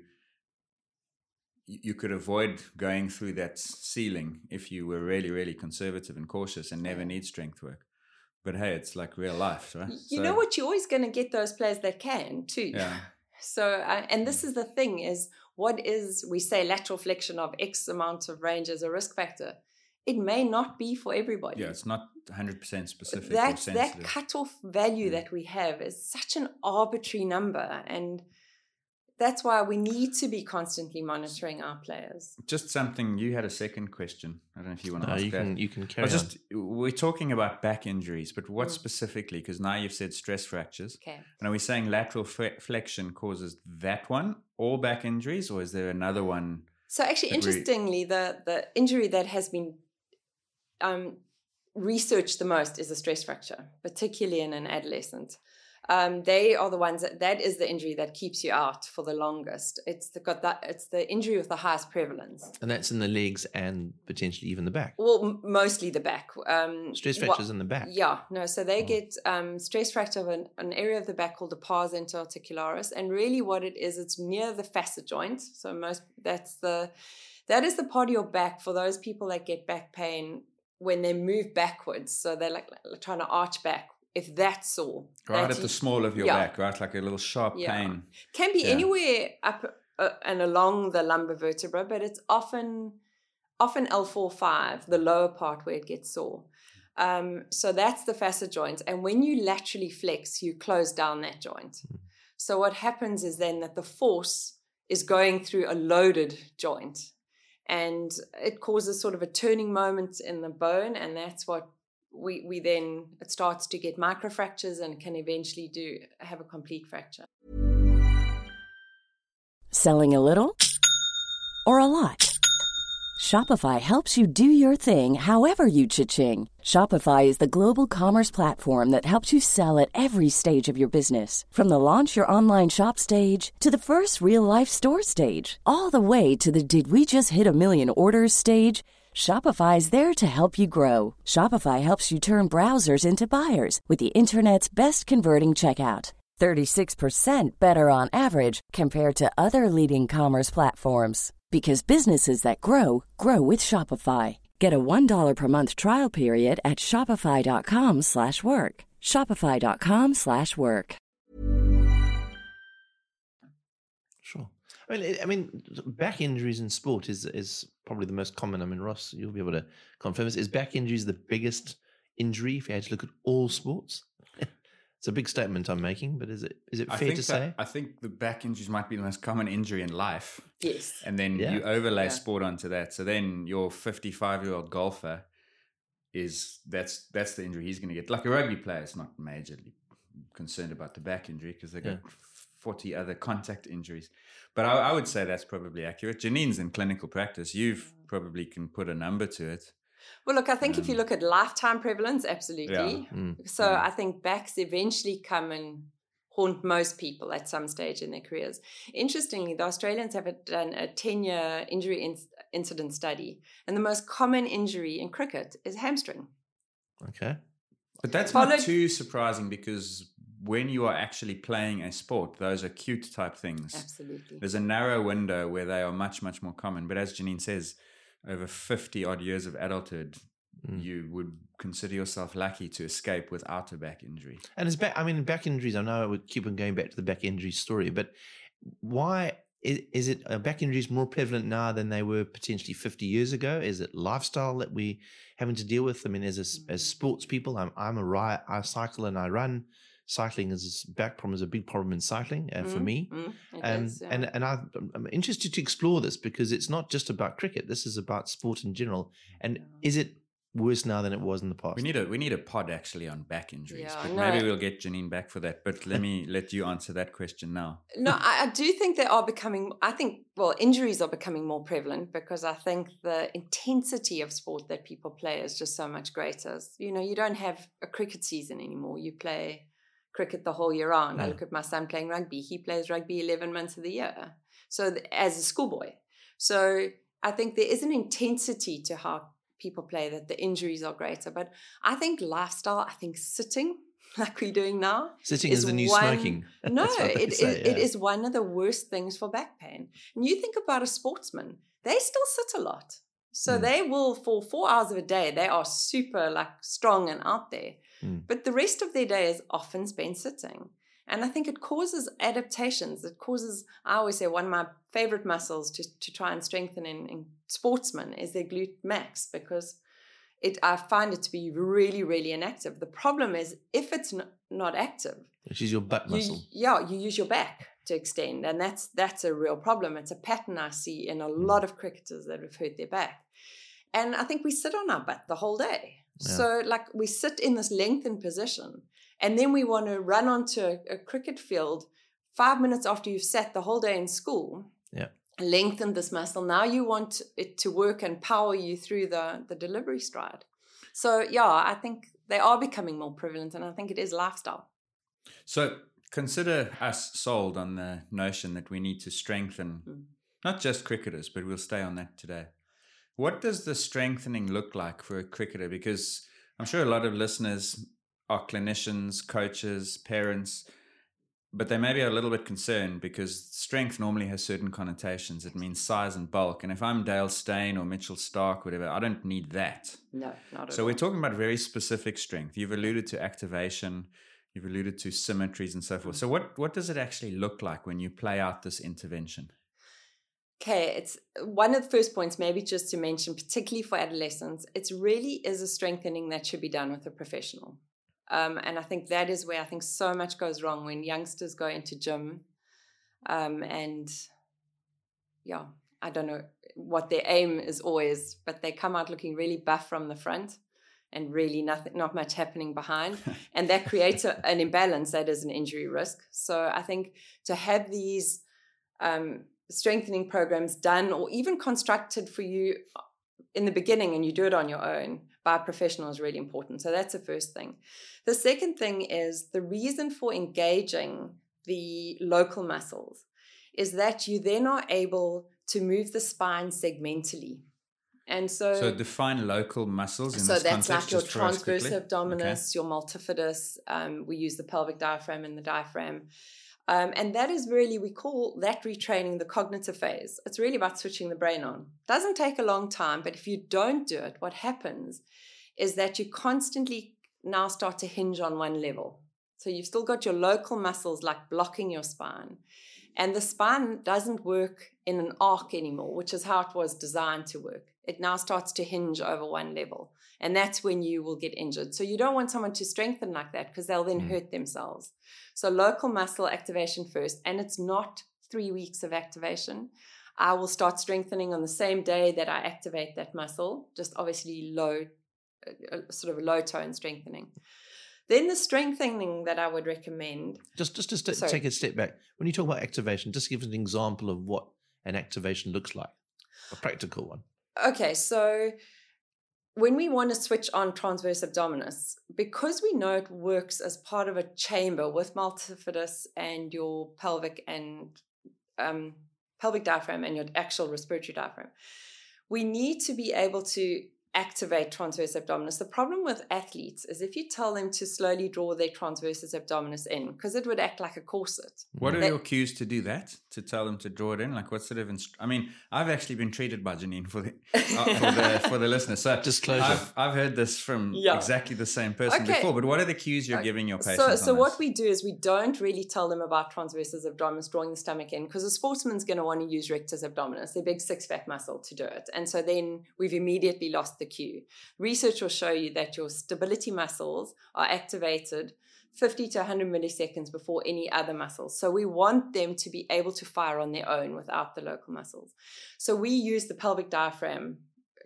S5: could avoid going through that ceiling if you were really, really conservative and cautious and never need strength work. But hey, it's like real life, right?
S3: You know what? You're always going to get those players that can too.
S5: Yeah.
S3: So, and this is the thing is, we say lateral flexion of X amount of range as a risk factor. It may not be for everybody.
S5: Yeah, it's not 100% specific.
S3: That cutoff value that we have is such an arbitrary number, and that's why we need to be constantly monitoring our players.
S5: Just something, you had a second question. I don't know if you want to ask that.
S4: You can carry on.
S5: We're talking about back injuries, but what specifically? Because now you've said stress fractures.
S3: Okay.
S5: And are we saying lateral flexion causes that one, all back injuries, or is there another one?
S3: So actually, interestingly, the injury that has been researched the most is a stress fracture, particularly in an adolescent. They are the ones that is the injury that keeps you out for the longest. It's the injury with the highest prevalence. And
S4: that's in the legs and potentially even the back.
S3: Well, mostly the back.
S4: Stress fractures in the back.
S3: Yeah, no. So they get stress fracture of an area of the back called the pars interarticularis, and really what it is, it's near the facet joint. So that is the part of your back for those people that get back pain when they move backwards. So they're like trying to arch back. If that's sore.
S5: Right at the small of your back, right? Like a little sharp pain.
S3: Can be anywhere up and along the lumbar vertebra, but it's often L4-5, the lower part where it gets sore. So that's the facet joint. And when you laterally flex, you close down that joint. So what happens is then that the force is going through a loaded joint. And it causes sort of a turning moment in the bone, and that's what we then, it starts to get microfractures and can eventually have a complete fracture.
S6: Selling a little or a lot? Shopify helps you do your thing however you cha-ching. Shopify is the global commerce platform that helps you sell at every stage of your business. From the launch your online shop stage to the first real life store stage, all the way to the did we just hit a million orders stage. Shopify is there to help you grow. Shopify helps you turn browsers into buyers with the internet's best converting checkout. 36% better on average compared to other leading commerce platforms. Because businesses that grow with Shopify. Get a $1 per month trial period at shopify.com/work. Shopify.com/work.
S4: Sure. I mean, back injuries in sport is probably the most common. I mean, Ross, you'll be able to confirm this. Is back injuries the biggest injury if you had to look at all sports? It's a big statement I'm making, but is it fair to say?
S5: I think the back injuries might be the most common injury in life.
S3: Yes.
S5: And then you overlay sport onto that. So then your 55-year-old golfer that's the injury he's going to get. Like a rugby player is not majorly concerned about the back injury because they've got 40 other contact injuries. But I would say that's probably accurate. Janine's in clinical practice. You've probably can put a number to it.
S3: Well, look, I think if you look at lifetime prevalence, absolutely. Yeah. So I think backs eventually come and haunt most people at some stage in their careers. Interestingly, the Australians have done a 10-year injury incident study, and the most common injury in cricket is hamstring.
S4: Okay.
S5: But that's not too surprising because when you are actually playing a sport, those are acute type things.
S3: Absolutely.
S5: There's a narrow window where they are much, much more common. But as Janine says, over 50 odd years of adulthood, you would consider yourself lucky to escape without a back injury.
S4: And back injuries, I know I would keep on going back to the back injury story, but why is it back injuries more prevalent now than they were potentially 50 years ago? Is it lifestyle that we having to deal with? I mean, as sports people, I cycle and I run. Cycling back problem is a big problem in cycling for me. And I'm interested to explore this because it's not just about cricket. This is about sport in general. And is it worse now than it was in the past?
S5: We need a pod actually on back injuries.
S3: Yeah,
S5: but
S3: no.
S5: maybe we'll get Janine back for that. But let you answer that question now.
S3: No, I do think they are becoming, injuries are becoming more prevalent because I think the intensity of sport that people play is just so much greater. You know, you don't have a cricket season anymore. You play cricket the whole year round.
S4: Yeah.
S3: I look at my son playing rugby. He plays rugby 11 months of the year. So as a schoolboy. So I think there is an intensity to how people play that the injuries are greater. But I think lifestyle, sitting like we're doing now.
S4: Sitting is the new smoking.
S3: No,
S4: it
S3: is one of the worst things for back pain. And you think about a sportsman, they still sit a lot. So they will, for 4 hours of a day, they are super like strong and out there. But the rest of their day is often spent sitting. And I think it causes adaptations. It causes, I always say, one of my favorite muscles to try and strengthen in sportsmen is their glute max, because I find it to be really, really inactive. The problem is if it's not active,
S4: which is your butt muscle.
S3: You use your back to extend, and that's a real problem. It's a pattern I see in a lot of cricketers that have hurt their back. And I think we sit on our butt the whole day. Yeah. So like we sit in this lengthened position, and then we want to run onto a cricket field 5 minutes after you've sat the whole day in school.
S4: Yeah.
S3: Lengthen this muscle. Now you want it to work and power you through the delivery stride. So yeah, I think they are becoming more prevalent, and I think it is lifestyle.
S5: So consider us sold on the notion that we need to strengthen not just cricketers, but we'll stay on that today. What does the strengthening look like for a cricketer? Because I'm sure a lot of listeners are clinicians, coaches, parents, but they may be a little bit concerned because strength normally has certain connotations. It means size and bulk. And if I'm Dale Steyn or Mitchell Starc, whatever, I don't need that.
S3: No, not at all.
S5: So we're talking about very specific strength. You've alluded to activation. You've alluded to symmetries and so forth. So what does it actually look like when you play out this intervention?
S3: Okay, it's one of the first points, maybe just to mention, particularly for adolescents, it really is a strengthening that should be done with a professional. And I think that is where I think so much goes wrong when youngsters go into gym. And yeah, I don't know what their aim is always, but they come out looking really buff from the front and really not much happening behind. And that creates an imbalance that is an injury risk. So I think to have these strengthening programs done or even constructed for you in the beginning and you do it on your own by a professional is really important. So that's the first thing. The second thing is the reason for engaging the local muscles is that you then are able to move the spine segmentally. And so
S5: define local muscles in
S3: so
S5: this
S3: that's
S5: context.
S3: like your transverse abdominis, your multifidus. We use the pelvic diaphragm and the diaphragm. And that is really, we call that retraining the cognitive phase. It's really about switching the brain on. Doesn't take a long time, but if you don't do it, what happens is that you constantly now start to hinge on one level. So you've still got your local muscles like blocking your spine. And the spine doesn't work in an arc anymore, which is how it was designed to work. It now starts to hinge over one level. And that's when you will get injured. So you don't want someone to strengthen like that because they'll then hurt themselves. So local muscle activation first. And it's not 3 weeks of activation. I will start strengthening on the same day that I activate that muscle, just obviously sort of a low tone strengthening. Then the strengthening that I would recommend.
S4: Just take a step back. When you talk about activation, just give us an example of what an activation looks like, a practical one.
S3: Okay, so when we want to switch on transverse abdominis, because we know it works as part of a chamber with multifidus and your pelvic and pelvic diaphragm and your actual respiratory diaphragm, we need to be able to activate transverse abdominis. The problem with athletes is if you tell them to slowly draw their transverse abdominis in, because it would act like a corset.
S5: What are your cues to do that? To tell them to draw it in? Like what sort of... I mean, I've actually been treated by Janine for the listeners. So
S4: disclosure.
S5: I've heard this from exactly the same person before, but what are the cues you're giving your patients?
S3: So what we do is we don't really tell them about transverse abdominis, drawing the stomach in, because a sportsman's going to want to use rectus abdominis, their big six-pack muscle, to do it. And so then we've immediately lost the cue. Research will show you that your stability muscles are activated 50 to 100 milliseconds before any other muscles. So we want them to be able to fire on their own without the local muscles. So we use the pelvic diaphragm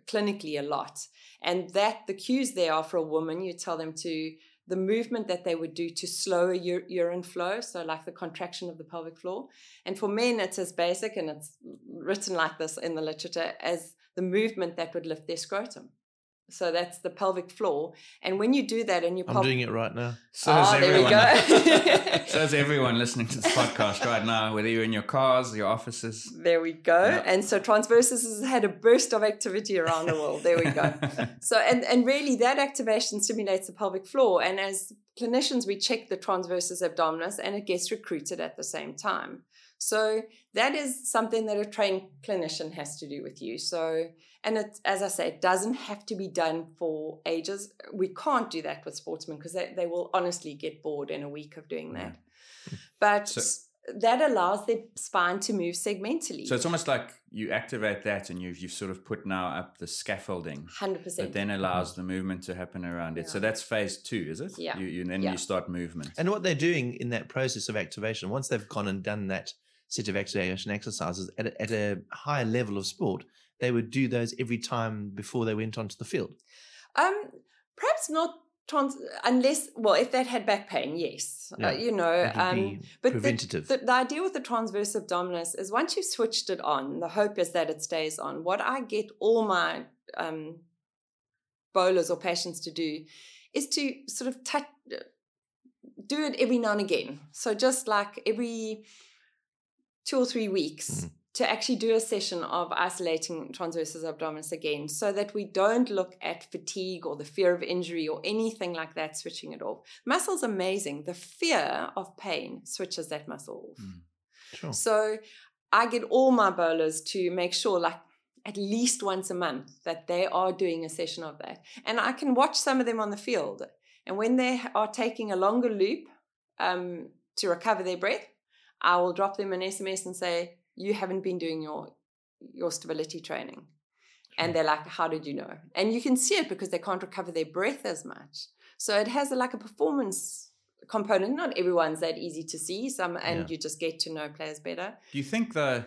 S3: clinically a lot. And that the cues there are for a woman, you tell them to, the movement that they would do to slow a urine flow, so like the contraction of the pelvic floor. And for men, it's as basic, and it's written like this in the literature, as the movement that would lift their scrotum. So that's the pelvic floor. And when you do that and you
S4: I'm doing it right now.
S3: there we go.
S5: So is everyone listening to this podcast right now, whether you're in your cars, your offices.
S3: There we go.
S5: Yeah.
S3: And so Transversus has had a burst of activity around the world. There we go. So, and really that activation stimulates the pelvic floor. And as clinicians, we check the transversus abdominis and it gets recruited at the same time. So that is something that a trained clinician has to do with you. So, and it, as I say, it doesn't have to be done for ages. We can't do that with sportsmen because they will honestly get bored in a week of doing that. Yeah. But that allows their spine to move segmentally.
S5: So it's almost like you activate that and you've sort of put now up the scaffolding.
S3: 100%.
S5: That then allows the movement to happen around it. Yeah. So that's phase 2, is it?
S3: Yeah.
S5: You start movement.
S4: And what they're doing in that process of activation, once they've gone and done that set of activation exercises at a higher level of sport, they would do those every time before they went onto the field?
S3: Perhaps not unless, well, if they'd had back pain, yes.
S4: Be
S3: but
S4: preventative.
S3: The idea with the transverse abdominis is once you've switched it on, the hope is that it stays on. What I get all my bowlers or patients to do is to sort of do it every now and again. So just like every 2 or 3 weeks to actually do a session of isolating transversus abdominis again, so that we don't look at fatigue or the fear of injury or anything like that, switching it off. Muscle's amazing. The fear of pain switches that muscle off.
S4: Sure.
S3: So I get all my bowlers to make sure, like at least once a month, that they are doing a session of that. And I can watch some of them on the field. And when they are taking a longer loop to recover their breath, I will drop them an SMS and say, you haven't been doing your stability training. And they're like, how did you know? And you can see it because they can't recover their breath as much. So it has like a performance component. Not everyone's that easy to see. You just get to know players better.
S5: Do you think a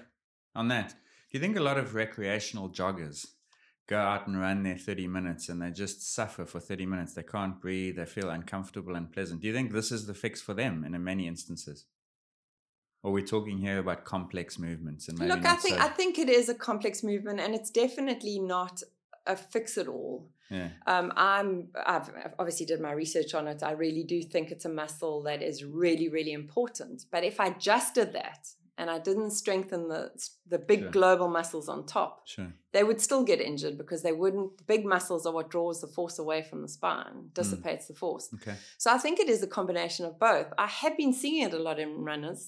S5: lot of recreational joggers go out and run their 30 minutes and they just suffer for 30 minutes? They can't breathe. They feel uncomfortable and pleasant. Do you think this is the fix for them in many instances? Or we're talking here about complex movements and maybe
S3: Look, I think it is a complex movement, and it's definitely not a fix-it-all.
S5: Yeah.
S3: I've obviously did my research on it. I really do think it's a muscle that is really, really important. But if I just did that and I didn't strengthen the big global muscles on top, they would still get injured because the big muscles are what draws the force away from the spine, dissipates the force.
S5: Okay.
S3: So I think it is a combination of both. I have been seeing it a lot in runners.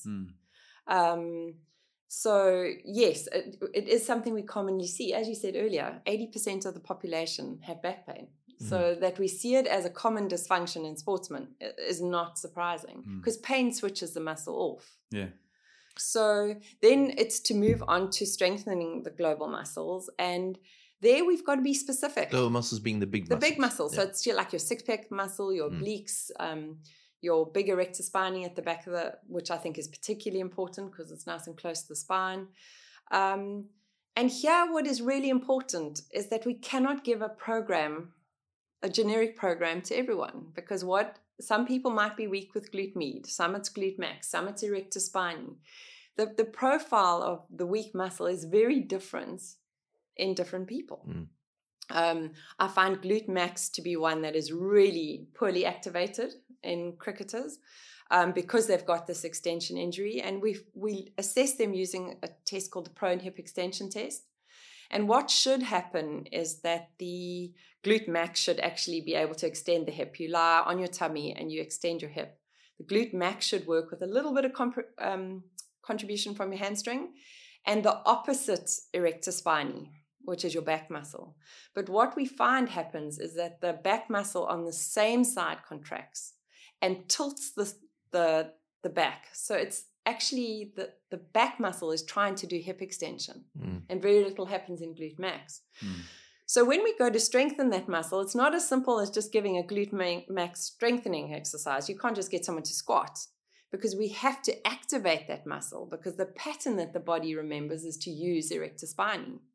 S3: So yes, it is something we commonly see. As you said earlier, 80% of the population have back pain. So that we see it as a common dysfunction in sportsmen is not surprising because pain switches the muscle off.
S5: Yeah.
S3: So then it's to move on to strengthening the global muscles, and there we've got to be specific.
S4: Global muscles being the big muscles.
S3: The big muscles. Yeah. So it's like your six-pack muscle, your obliques, your big erector spinae at the back of which I think is particularly important because it's nice and close to the spine. And here what is really important is that we cannot give a generic program to everyone, because some people might be weak with glute med, some it's glute max, some it's erector spinae. The profile of the weak muscle is very different in different people. I find glute max to be one that is really poorly activated in cricketers because they've got this extension injury, and we assess them using a test called the prone hip extension test. And what should happen is that the glute max should actually be able to extend the hip. You lie on your tummy and you extend your hip. The glute max should work with a little bit of contribution from your hamstring, and the opposite erector spinae, which is your back muscle. But what we find happens is that the back muscle on the same side contracts and tilts the back. So it's actually the back muscle is trying to do hip extension, and very little happens in glute max. So when we go to strengthen that muscle, it's not as simple as just giving a glute max strengthening exercise. You can't just get someone to squat, because we have to activate that muscle, because the pattern that the body remembers is to use erector spinae.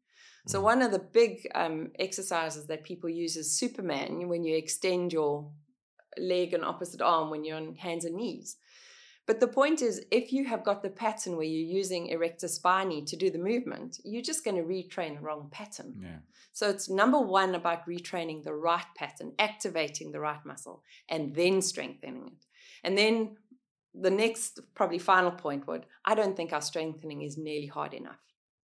S3: So one of the big exercises that people use is Superman, when you extend your leg and opposite arm when you're on hands and knees. But the point is, if you have got the pattern where you're using erector spinae to do the movement, you're just going to retrain the wrong pattern.
S5: Yeah.
S3: So it's number one about retraining the right pattern, activating the right muscle, and then strengthening it. And then the next, probably final point I don't think our strengthening is nearly hard enough.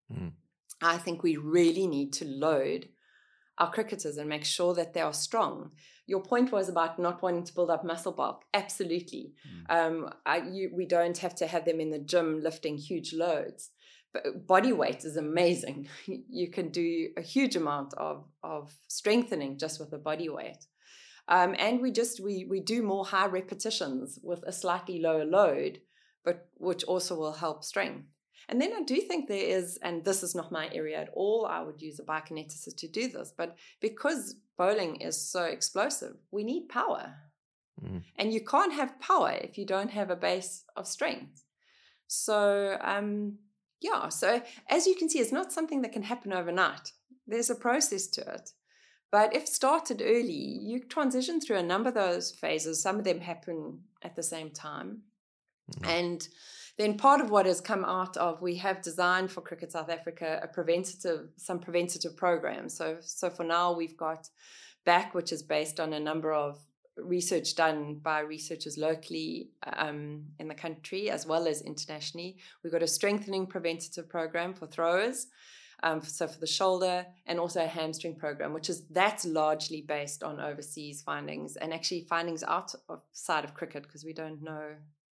S3: I think we really need to load our cricketers and make sure that they are strong. Your point was about not wanting to build up muscle bulk. Absolutely. We don't have to have them in the gym lifting huge loads. But body weight is amazing. You can do a huge amount of strengthening just with the body weight. And we do more high repetitions with a slightly lower load, but which also will help strength. And then I do think there is, and this is not my area at all, I would use a biokineticist to do this, but because bowling is so explosive, we need power. And you can't have power if you don't have a base of strength. So, so as you can see, it's not something that can happen overnight. There's a process to it. But if started early, you transition through a number of those phases. Some of them happen at the same time. And then part of what has come out of, we have designed for Cricket South Africa some preventative programs. So for now, we've got BACK, which is based on a number of research done by researchers locally in the country as well as internationally. We've got a strengthening preventative program for throwers, so for the shoulder, and also a hamstring program, that's largely based on overseas findings and actually findings outside of cricket, because we don't know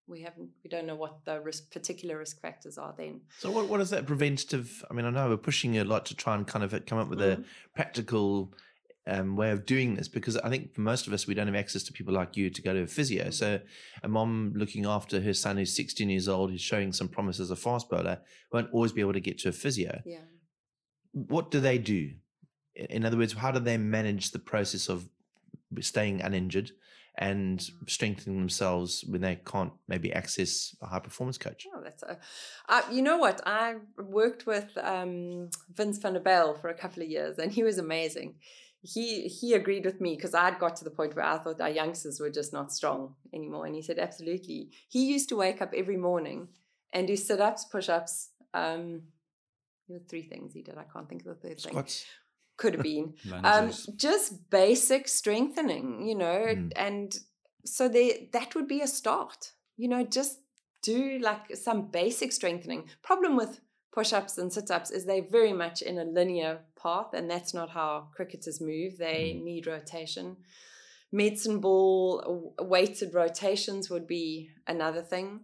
S3: what the particular risk factors are then.
S4: So what is that preventative? I mean, I know we're pushing a lot to try and kind of come up with a practical way of doing this, because I think for most of us, we don't have access to people like you to go to a physio. So a mom looking after her son who's 16 years old, who's showing some promise as a fast bowler, won't always be able to get to a physio.
S3: Yeah.
S4: What do they do? In other words, how do they manage the process of staying uninjured and strengthening themselves when they can't maybe access a high performance coach?
S3: Oh, that's you know what? I worked with Vince van der Bijl for a couple of years, and he was amazing. He agreed with me, because I'd got to the point where I thought our youngsters were just not strong anymore. And he said, absolutely. He used to wake up every morning and do sit-ups, push-ups. There were 3 things he did. I can't think of the third thing. Could have been. Just basic strengthening, and so that would be a start. Just do like some basic strengthening. Problem with push-ups and sit-ups is they're very much in a linear path, and that's not how cricketers move. They need rotation. Medicine ball, weighted rotations would be another thing.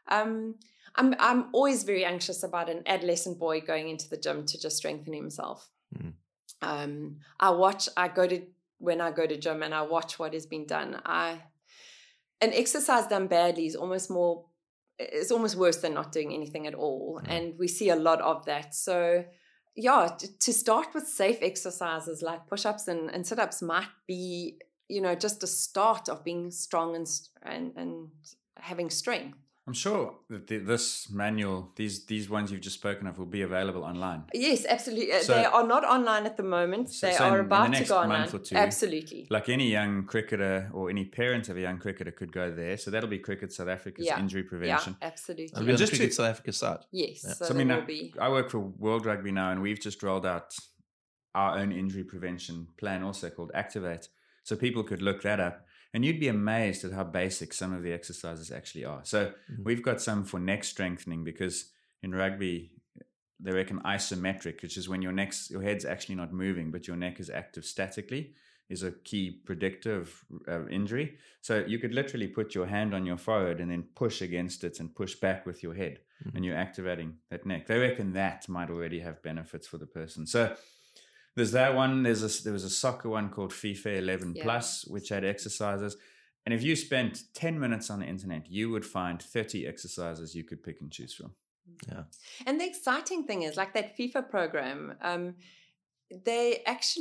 S3: I'm always very anxious about an adolescent boy going into the gym to just strengthen himself. When I go to gym and I watch what has been done, an exercise done badly is almost worse than not doing anything at all. And we see a lot of that. So to start with safe exercises like push-ups and sit-ups might be, just a start of being strong and having strength.
S5: I'm sure that this manual, these ones you've just spoken of, will be available online.
S3: Yes, absolutely. They are not online at the moment. They are about to go online.
S5: Month or two,
S3: absolutely.
S5: Like any young cricketer or any parent of a young cricketer could go there. So that'll be Cricket South Africa's injury prevention.
S3: Yeah, absolutely.
S4: And just Cricket South Africa site.
S3: Yes.
S4: Yeah.
S3: So there will be.
S5: I work for World Rugby now, and we've just rolled out our own injury prevention plan, also called Activate. So people could look that up. And you'd be amazed at how basic some of the exercises actually are. So we've got some for neck strengthening, because in rugby, they reckon isometric, which is when your head's actually not moving, but your neck is active statically, is a key predictor of injury. So you could literally put your hand on your forehead and then push against it and push back with your head, and you're activating that neck. They reckon that might already have benefits for the person. So there's that one. There was a soccer one called FIFA 11 Plus, which had exercises. And if you spent 10 minutes on the internet, you would find 30 exercises you could pick and choose from.
S4: Yeah.
S3: And the exciting thing is, like that FIFA program, they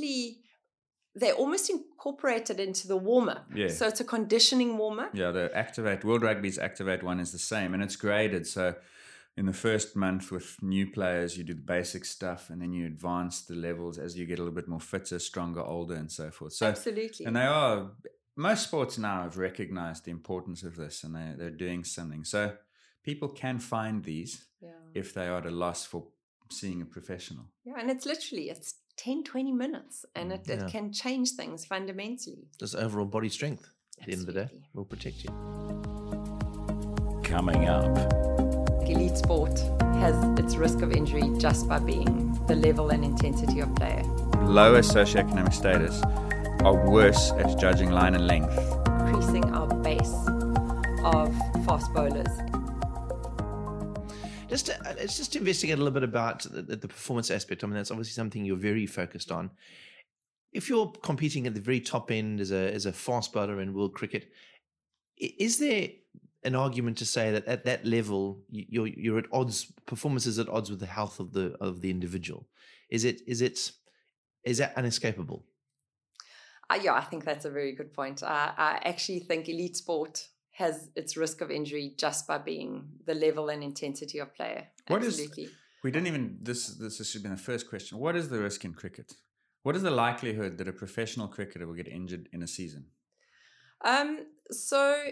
S3: almost incorporated into the warm-up.
S5: Yeah.
S3: So it's a conditioning warm-up.
S5: Yeah, the World Rugby's Activate one is the same, and it's graded. So in the first month with new players, you do the basic stuff, and then you advance the levels as you get a little bit more fitter, stronger, older, and so forth. So,
S3: Absolutely.
S5: And most sports now have recognized the importance of this, and they're doing something. So people can find these if they are at a loss for seeing a professional.
S3: Yeah, and it's 10, 20 minutes, and it can change things fundamentally.
S4: Just overall body strength at the end of the day
S3: Absolutely.
S4: will protect you.
S2: Coming up,
S3: Elite sport has its risk of injury just by being the level and intensity of play.
S5: Lower socioeconomic status are worse at judging line and length.
S3: Increasing our base of fast bowlers.
S4: Let's just investigate a little bit about the performance aspect. I mean, that's obviously something you're very focused on. If you're competing at the very top end as a fast bowler in world cricket, is there an argument to say that at that level you're at odds? Performance is at odds with the health of the individual. Is that unescapable?
S3: Yeah, I think that's a very good point. I actually think elite sport has its risk of injury just by being the level and intensity of play. Absolutely.
S5: This should have been the first question. What is the risk in cricket? What is the likelihood that a professional cricketer will get injured in a season?
S3: So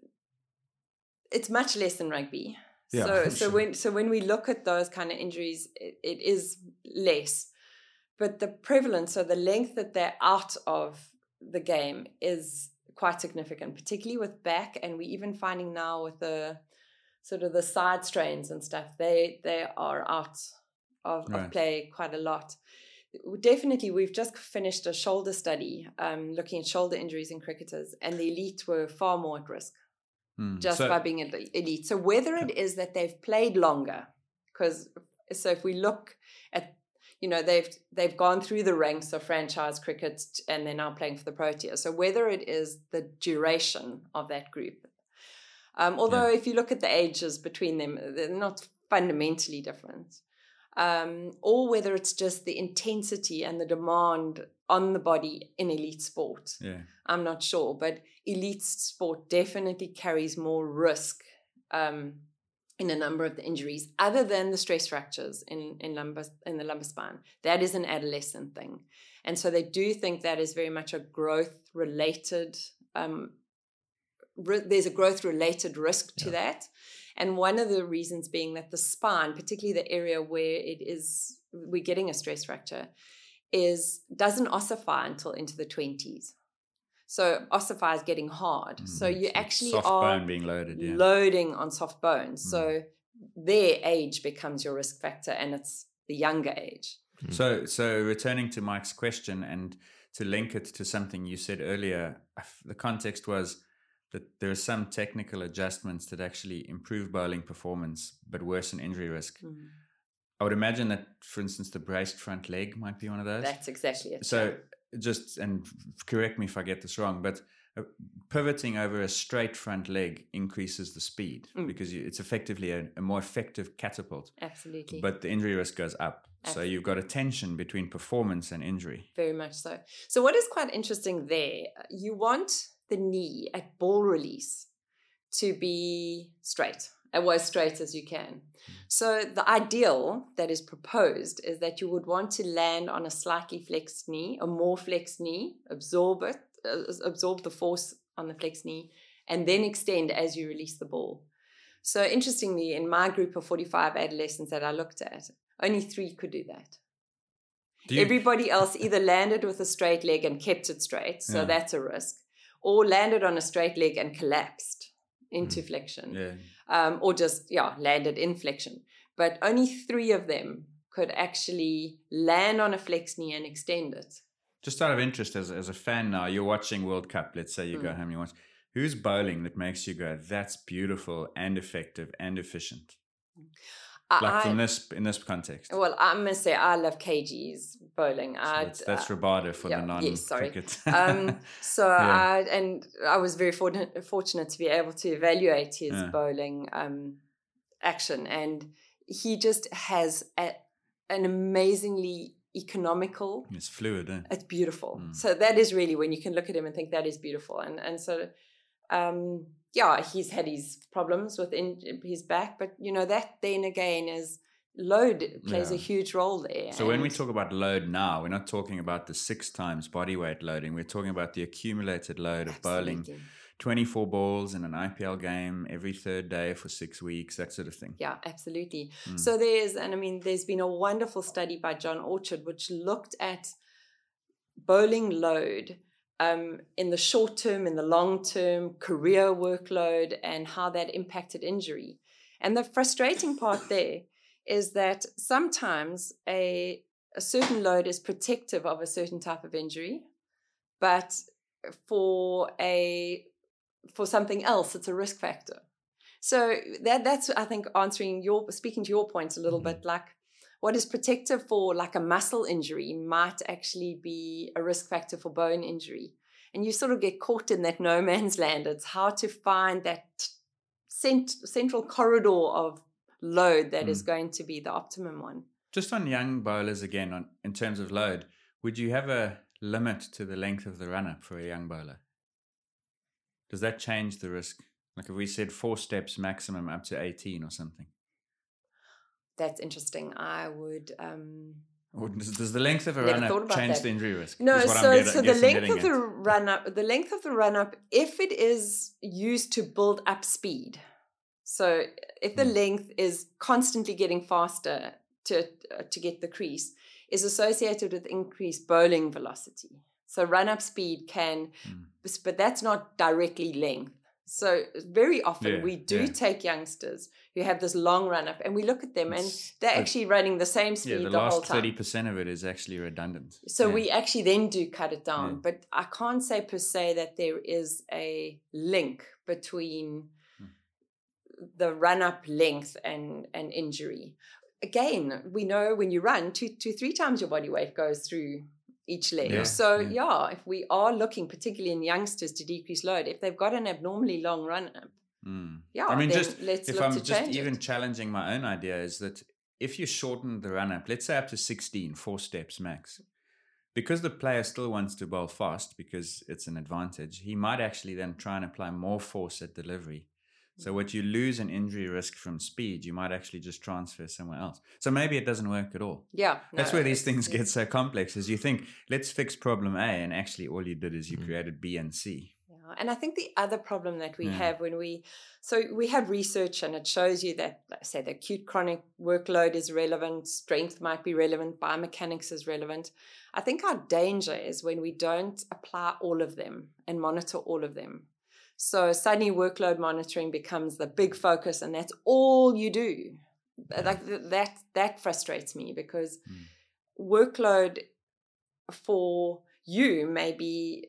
S3: it's much less than rugby.
S5: Yeah,
S3: So when we look at those kind of injuries, it is less. But the prevalence, so the length that they're out of the game is quite significant, particularly with back, and we're even finding now with the sort of the side strains and stuff, they are out of play quite a lot. Definitely, we've just finished a shoulder study looking at shoulder injuries in cricketers, and the elite were far more at risk by being elite. So whether it is that they've played longer, so if we look at, they've gone through the ranks of franchise cricket and they're now playing for the Proteas. So whether it is the duration of that group, although if you look at the ages between them, they're not fundamentally different, or whether it's just the intensity and the demand on the body in elite sport. Yeah. I'm not sure, but elite sport definitely carries more risk in a number of the injuries, other than the stress fractures in the lumbar spine. That is an adolescent thing. And so they do think that is very much a growth-related, there's a growth-related risk to that. And one of the reasons being that the spine, particularly the area where we're getting a stress fracture, doesn't ossify until into the 20s. So ossify is getting hard. So you actually
S5: soft
S3: are
S5: bone being loaded,
S3: loading on soft bones. So their age becomes your risk factor, and it's the younger age.
S5: So returning to Mike's question and to link it to something you said earlier, the context was that there are some technical adjustments that actually improve bowling performance but worsen injury risk. I would imagine that, for instance, the braced front leg might be one of those.
S3: That's exactly it.
S5: So and correct me if I get this wrong, but pivoting over a straight front leg increases the speed because it's effectively a more effective catapult.
S3: Absolutely.
S5: But the injury risk goes up. Absolutely. So you've got a tension between performance and injury.
S3: Very much so. So what is quite interesting there, you want the knee at ball release to be straight, as straight as you can. So the ideal that is proposed is that you would want to land on a slightly flexed knee, a more flexed knee, absorb the force on the flexed knee, and then extend as you release the ball. So interestingly, in my group of 45 adolescents that I looked at, only 3 could do that. Everybody else either landed with a straight leg and kept it straight, so that's a risk, or landed on a straight leg and collapsed into flexion, or just landed in flexion. But only 3 of them could actually land on a flexed knee and extend it.
S5: Just out of interest, as a fan now, you're watching World Cup. Let's say you go home, you watch. Who's bowling that makes you go, that's beautiful and effective and efficient? In this context.
S3: Well, I must say I love KG's bowling.
S5: So that's Rabada for the non-cricket.
S3: I was very fortunate to be able to evaluate his bowling action, and he just has an amazingly economical.
S5: It's fluid.
S3: It's beautiful. So that is really when you can look at him and think that is beautiful, and so he's had his problems with his back, but that then again is load plays a huge role there.
S5: So when we talk about load now, we're not talking about the 6 times body weight loading. We're talking about the accumulated load of bowling 24 balls in an IPL game every third day for 6 weeks, that sort of thing.
S3: Yeah, absolutely. So there's been a wonderful study by John Orchard which looked at bowling load in the short term, in the long term, career workload, and how that impacted injury. And the frustrating part there is that sometimes a certain load is protective of a certain type of injury, but for something else, it's a risk factor. So that's, I think, speaking to your points a little bit, like what is protective for like a muscle injury might actually be a risk factor for bone injury. And you sort of get caught in that no man's land. It's how to find that central corridor of load that is going to be the optimum one.
S5: Just on young bowlers again, in terms of load, would you have a limit to the length of the run-up for a young bowler? Does that change the risk? Like if we said 4 steps maximum up to 18 or something?
S3: That's interesting. I would...
S5: Or does the length of a run-up change the injury risk?
S3: No, so the length of the run-up, if it is used to build up speed, so if the length is constantly getting faster to get the crease, is associated with increased bowling velocity. So run-up speed can, but that's not directly length. So very often we do take youngsters who have this long run-up and we look at them and they're actually running the same speed the whole time.
S5: The last 30% of it is actually redundant.
S3: So we actually then do cut it down. But I can't say per se that there is a link between the run-up length and injury. Again, we know when you run, 2-3 times your body weight goes through each leg. If we are looking, particularly in youngsters, to decrease load, if they've got an abnormally long run-up,
S5: even challenging my own idea is that if you shorten the run-up, let's say up to 16, 4 steps max, because the player still wants to bowl fast because it's an advantage, he might actually then try and apply more force at delivery. So what you lose in injury risk from speed, you might actually just transfer somewhere else. So maybe it doesn't work at all. That's where these things get so complex, is you think, let's fix problem A, and actually all you did is you created B and C.
S3: Yeah. And I think the other problem that we have we have research and it shows you that, like I say, the acute chronic workload is relevant, strength might be relevant, biomechanics is relevant. I think our danger is when we don't apply all of them and monitor all of them. So suddenly workload monitoring becomes the big focus and that's all you do. Like that frustrates me because workload for you may be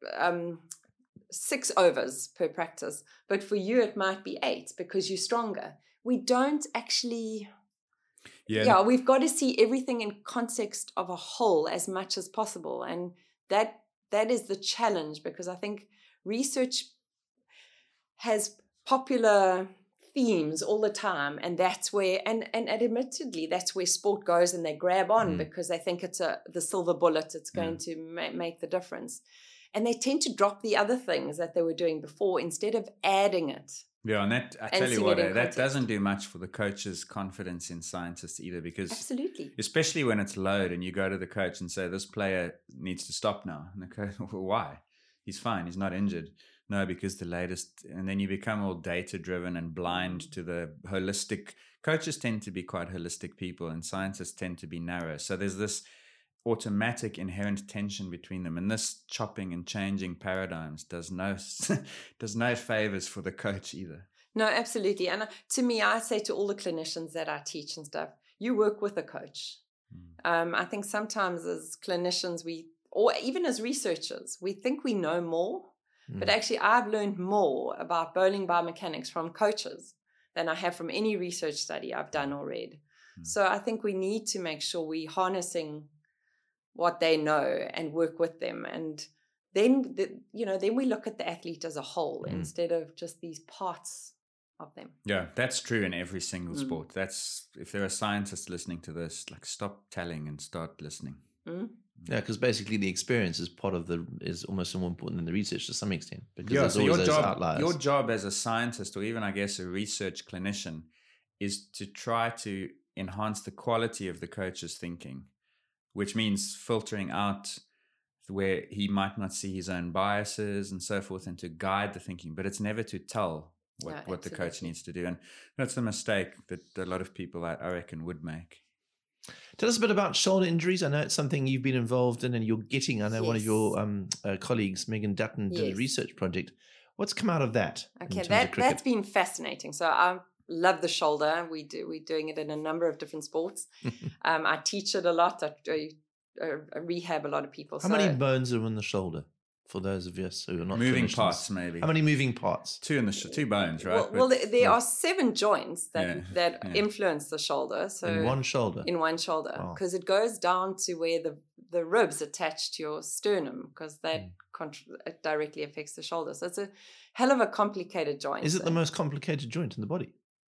S3: 6 overs per practice, but for you it might be 8 because you're stronger. We don't actually... we've got to see everything in context of a whole as much as possible. And that is the challenge, because I think research has popular themes all the time, and that's where and admittedly that's where sport goes, and they grab on because they think it's the silver bullet, it's going to make the difference, and they tend to drop the other things that they were doing before instead of adding it.
S5: And that, I tell you what, that doesn't do much for the coach's confidence in scientists either, because especially when it's load and you go to the coach and say, this player needs to stop now, and the coach, well, why? He's fine, he's not injured. No, because the latest, and then you become all data driven and blind to the holistic. Coaches tend to be quite holistic people, and scientists tend to be narrow. So there's this automatic inherent tension between them, and this chopping and changing paradigms does no favors for the coach either.
S3: No, absolutely. And to me, I say to all the clinicians that I teach and stuff, you work with a coach. I think sometimes as clinicians, or even as researchers, we think we know more. But actually, I've learned more about bowling biomechanics from coaches than I have from any research study I've done or read. So I think we need to make sure we're harnessing what they know and work with them. And then, then we look at the athlete as a whole instead of just these parts of them.
S5: Yeah, that's true in every single sport. That's, if there are scientists listening to this, like, stop telling and start listening.
S4: Yeah, because basically the experience is almost more important than the research to some extent. Because
S5: Yeah,
S4: there's
S5: so
S4: always those outliers.
S5: your job as a scientist, or even I guess a research clinician, is to try to enhance the quality of the coach's thinking, which means filtering out where he might not see his own biases and so forth, and to guide the thinking. But it's never to tell what the coach needs to do. And that's the mistake that a lot of people, I reckon, would make.
S4: Tell us a bit about shoulder injuries. I know it's something you've been involved in and you're getting. I know one of your colleagues, Megan Dutton, did a research project. What's come out of that?
S3: Okay, that's been fascinating. So I love the shoulder. We're doing it in a number of different sports. I teach it a lot. I rehab a lot of people.
S4: How many bones are in the shoulder? For those of us who are not
S5: moving
S4: clinicians?
S5: parts, maybe.
S4: How many moving parts?
S5: Two bones, right?
S3: Well, there are 7 joints that influence the shoulder. So
S4: in one shoulder.
S3: Because it goes down to where the ribs attach to your sternum, because that it directly affects the shoulder. So it's a hell of a complicated joint.
S4: Is it the most complicated joint in the body?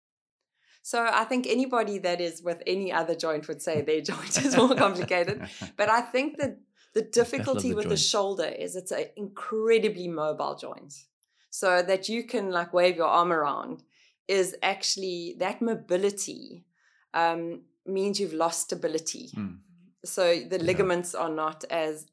S3: So I think anybody that is with any other joint would say their joint is more complicated. But I think that the difficulty with the shoulder is it's an incredibly mobile joint. So that you can like wave your arm around is actually that mobility means you've lost stability. So the ligaments are not as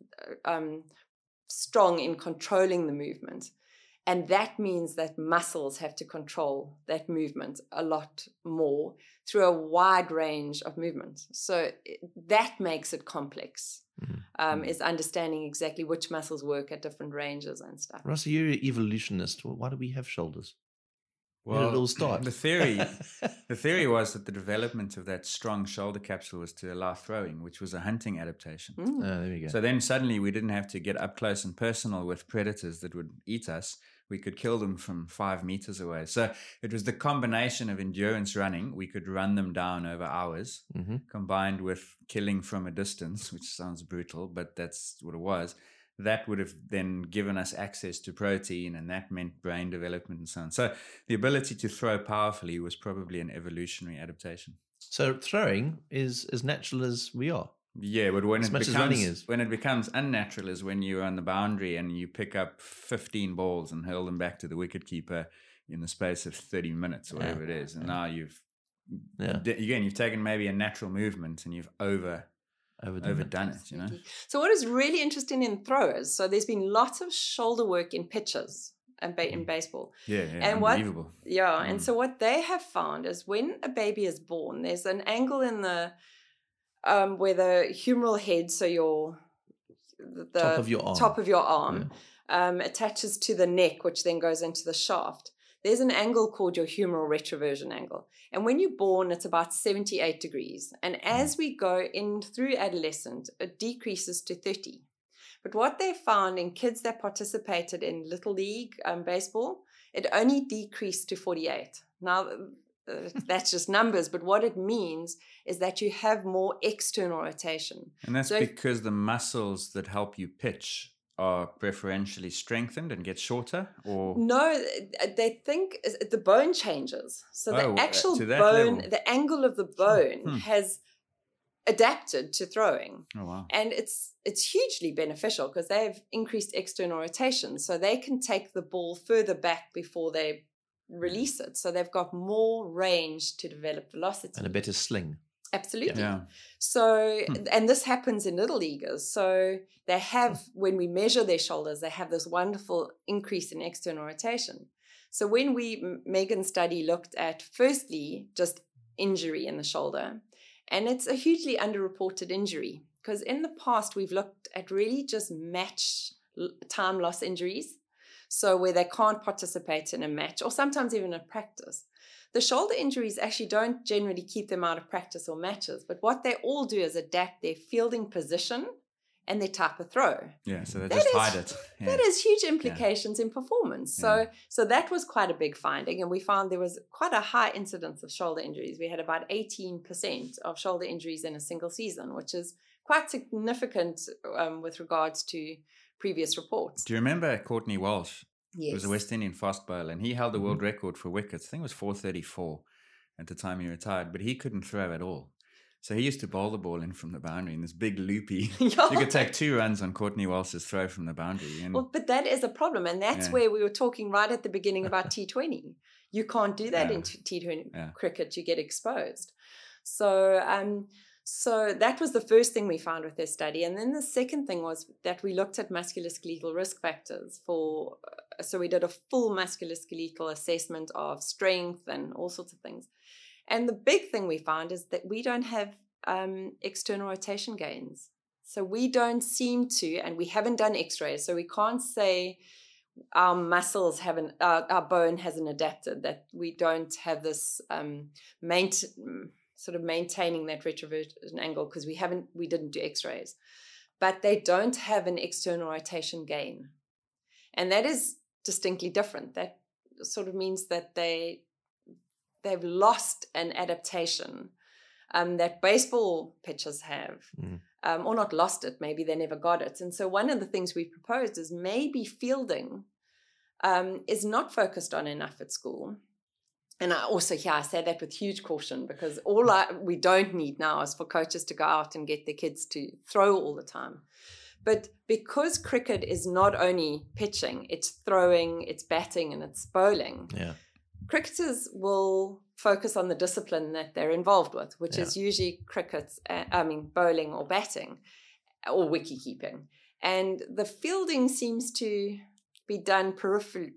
S3: strong in controlling the movement. And that means that muscles have to control that movement a lot more through a wide range of movements. So that makes it complex, is understanding exactly which muscles work at different ranges and stuff.
S4: Ross, you're an evolutionist. Why do we have shoulders?
S5: Well,
S4: where did it all start?
S5: The theory was that the development of that strong shoulder capsule was to allow throwing, which was a hunting adaptation.
S4: There we go.
S5: So then suddenly we didn't have to get up close and personal with predators that would eat us. We could kill them from 5 meters away. So it was the combination of endurance running. We could run them down over hours, combined with killing from a distance, which sounds brutal, but that's what it was. That would have then given us access to protein, and that meant brain development and so on. So the ability to throw powerfully was probably an evolutionary adaptation.
S4: So throwing is as natural as we are.
S5: Yeah, but when
S4: it
S5: becomes unnatural is when you're on the boundary and you pick up 15 balls and hurl them back to the wicketkeeper in the space of 30 minutes or whatever it is. And now you've taken maybe a natural movement and you've overdone it, you know.
S3: So what is really interesting in throwers, so there's been lots of shoulder work in pitchers and in baseball.
S5: And unbelievable.
S3: And so what they have found is when a baby is born, there's an angle in the where the humeral head, so the top of your arm attaches to the neck, which then goes into the shaft. There's an angle called your humeral retroversion angle. And when you're born, it's about 78 degrees. And as we go in through adolescence, it decreases to 30. But what they found in kids that participated in Little League baseball, it only decreased to 48. Now, that's just numbers, but what it means is that you have more external rotation.
S5: And that's because the muscles that help you pitch are preferentially strengthened and get shorter, or
S3: no, they think the bone changes. So the actual bone,
S5: level.
S3: The angle of the bone has adapted to throwing.
S5: Oh wow!
S3: And it's hugely beneficial because they have increased external rotation, so they can take the ball further back before they release it. So they've got more range to develop velocity
S4: and a better sling.
S3: Absolutely. Yeah. So, and this happens in little leaguers. So they have, when we measure their shoulders, they have this wonderful increase in external rotation. So when Megan's study looked at, firstly, just injury in the shoulder, and it's a hugely underreported injury because in the past we've looked at really just match time loss injuries. So where they can't participate in a match or sometimes even a practice. The shoulder injuries actually don't generally keep them out of practice or matches, but what they all do is adapt their fielding position and their type of throw.
S5: Yeah, so they just hide it. Yeah.
S3: That has huge implications in performance. So that was quite a big finding, and we found there was quite a high incidence of shoulder injuries. We had about 18% of shoulder injuries in a single season, which is quite significant with regards to previous reports.
S5: Do you remember Courtney Walsh?
S3: Yes.
S5: He was a West Indian fast bowler, and he held the world record for wickets. I think it was 434 at the time he retired, but he couldn't throw at all. So he used to bowl the ball in from the boundary in this big loopy.
S3: Yeah.
S5: You could take 2 runs on Courtney Walsh's throw from the boundary. And
S3: Well, but that is a problem. And that's
S5: Yeah.
S3: where we were talking right at the beginning about T20. You can't do that
S5: Yeah.
S3: in T20
S5: Yeah.
S3: cricket. You get exposed. So that was the first thing we found with this study. And then the second thing was that we looked at musculoskeletal risk factors so we did a full musculoskeletal assessment of strength and all sorts of things. And the big thing we found is that we don't have external rotation gains. So we don't seem to, and we haven't done x-rays, so we can't say our muscles haven't, our bone hasn't adapted, that we don't have this sort of maintaining that retroversion angle because we didn't do x-rays. But they don't have an external rotation gain. And that is distinctly different. That sort of means that they've lost an adaptation that baseball pitchers have, or not lost it, maybe they never got it. And so one of the things we proposed is maybe fielding is not focused on enough at school. And I say that with huge caution because we don't need now is for coaches to go out and get their kids to throw all the time. But because cricket is not only pitching, it's throwing, it's batting, and it's bowling.
S4: Yeah.
S3: Cricketers will focus on the discipline that they're involved with, which is usually bowling or batting or wicket-keeping. And the fielding seems to be done peripherally.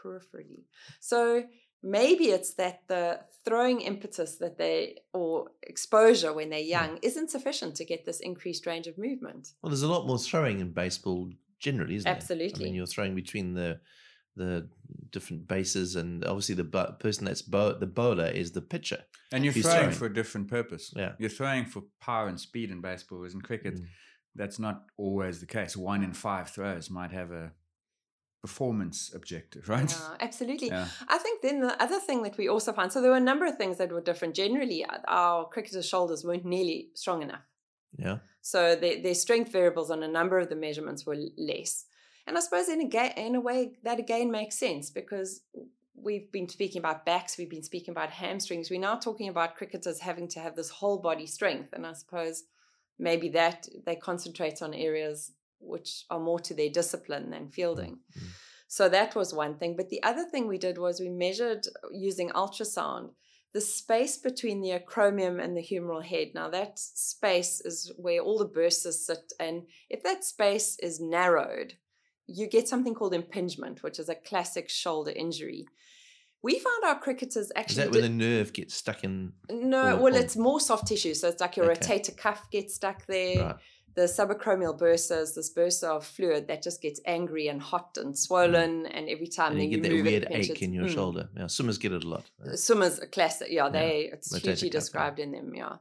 S3: So maybe it's that the throwing impetus or exposure when they're young isn't sufficient to get this increased range of movement.
S4: Well, there's a lot more throwing in baseball generally, isn't
S3: Absolutely.
S4: I mean, you're throwing between the different bases, and obviously the person the bowler is the pitcher.
S5: And you're
S4: He's
S5: throwing
S4: throwing
S5: for a different purpose.
S4: Yeah.
S5: You're throwing for power and speed in baseball, whereas in cricket, that's not always the case. 1 in 5 throws might have a performance objective, right?
S3: Yeah, absolutely.
S5: Yeah.
S3: I think then the other thing that we also found, so there were a number of things that were different. Generally, our cricketers' shoulders weren't nearly strong enough.
S4: Yeah.
S3: So their strength variables on a number of the measurements were less. And I suppose in a way that again makes sense because we've been speaking about backs, we've been speaking about hamstrings. We're now talking about cricketers having to have this whole body strength. And I suppose maybe that they concentrate on areas which are more to their discipline than fielding. Mm-hmm. So that was one thing. But the other thing we did was we measured using ultrasound the space between the acromion and the humeral head. Now that space is where all the bursas sit. And if that space is narrowed, you get something called impingement, which is a classic shoulder injury. We found our cricketers actually...
S4: Is that where the nerve gets stuck in?
S3: No, it's more soft tissue. So it's like your rotator cuff gets stuck there. Right. The subacromial bursa is this bursa of fluid that just gets angry and hot and swollen, and every time
S4: and you get
S3: move
S4: that weird
S3: it,
S4: ache in your shoulder. Yeah, swimmers get it a lot.
S3: Right? Swimmers are classic. It's hugely described in them. Yeah.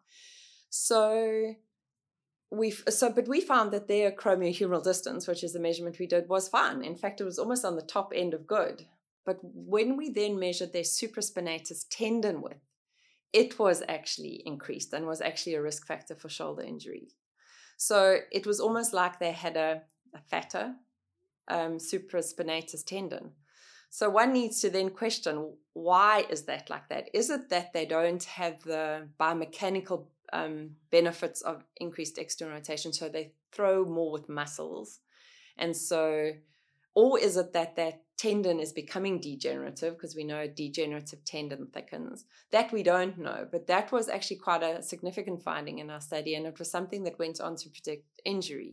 S3: So we found that their acromiohumeral distance, which is the measurement we did, was fine. In fact, it was almost on the top end of good. But when we then measured their supraspinatus tendon width, it was actually increased and was actually a risk factor for shoulder injury. So it was almost like they had a fatter supraspinatus tendon. So one needs to then question, why is that like that? Is it that they don't have the biomechanical benefits of increased external rotation, so they throw more with muscles? And so, or is it that tendon is becoming degenerative, because we know a degenerative tendon thickens? That we don't know, but that was actually quite a significant finding in our study, and it was something that went on to predict injury.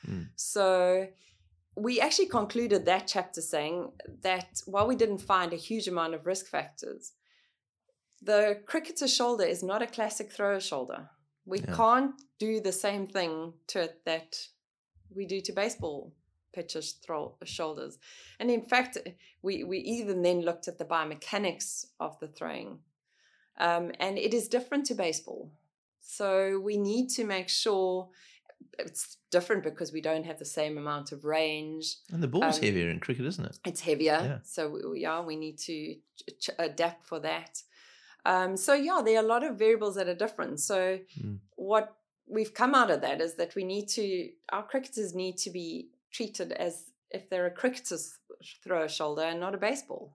S3: So we actually concluded that chapter saying that while we didn't find a huge amount of risk factors, the cricketer's shoulder is not a classic thrower shoulder. We can't do the same thing to it that we do to baseball pitchers' shoulders. And in fact, we even then looked at the biomechanics of the throwing. And it is different to baseball. So we need to make sure it's different because we don't have the same amount of range.
S4: And the ball's heavier in cricket, isn't it?
S3: It's heavier. Yeah. So we need to adapt for that. There are a lot of variables that are different. So what we've come out of that is that our cricketers need to be treated as if they're a cricketer's thrower shoulder and not a baseball.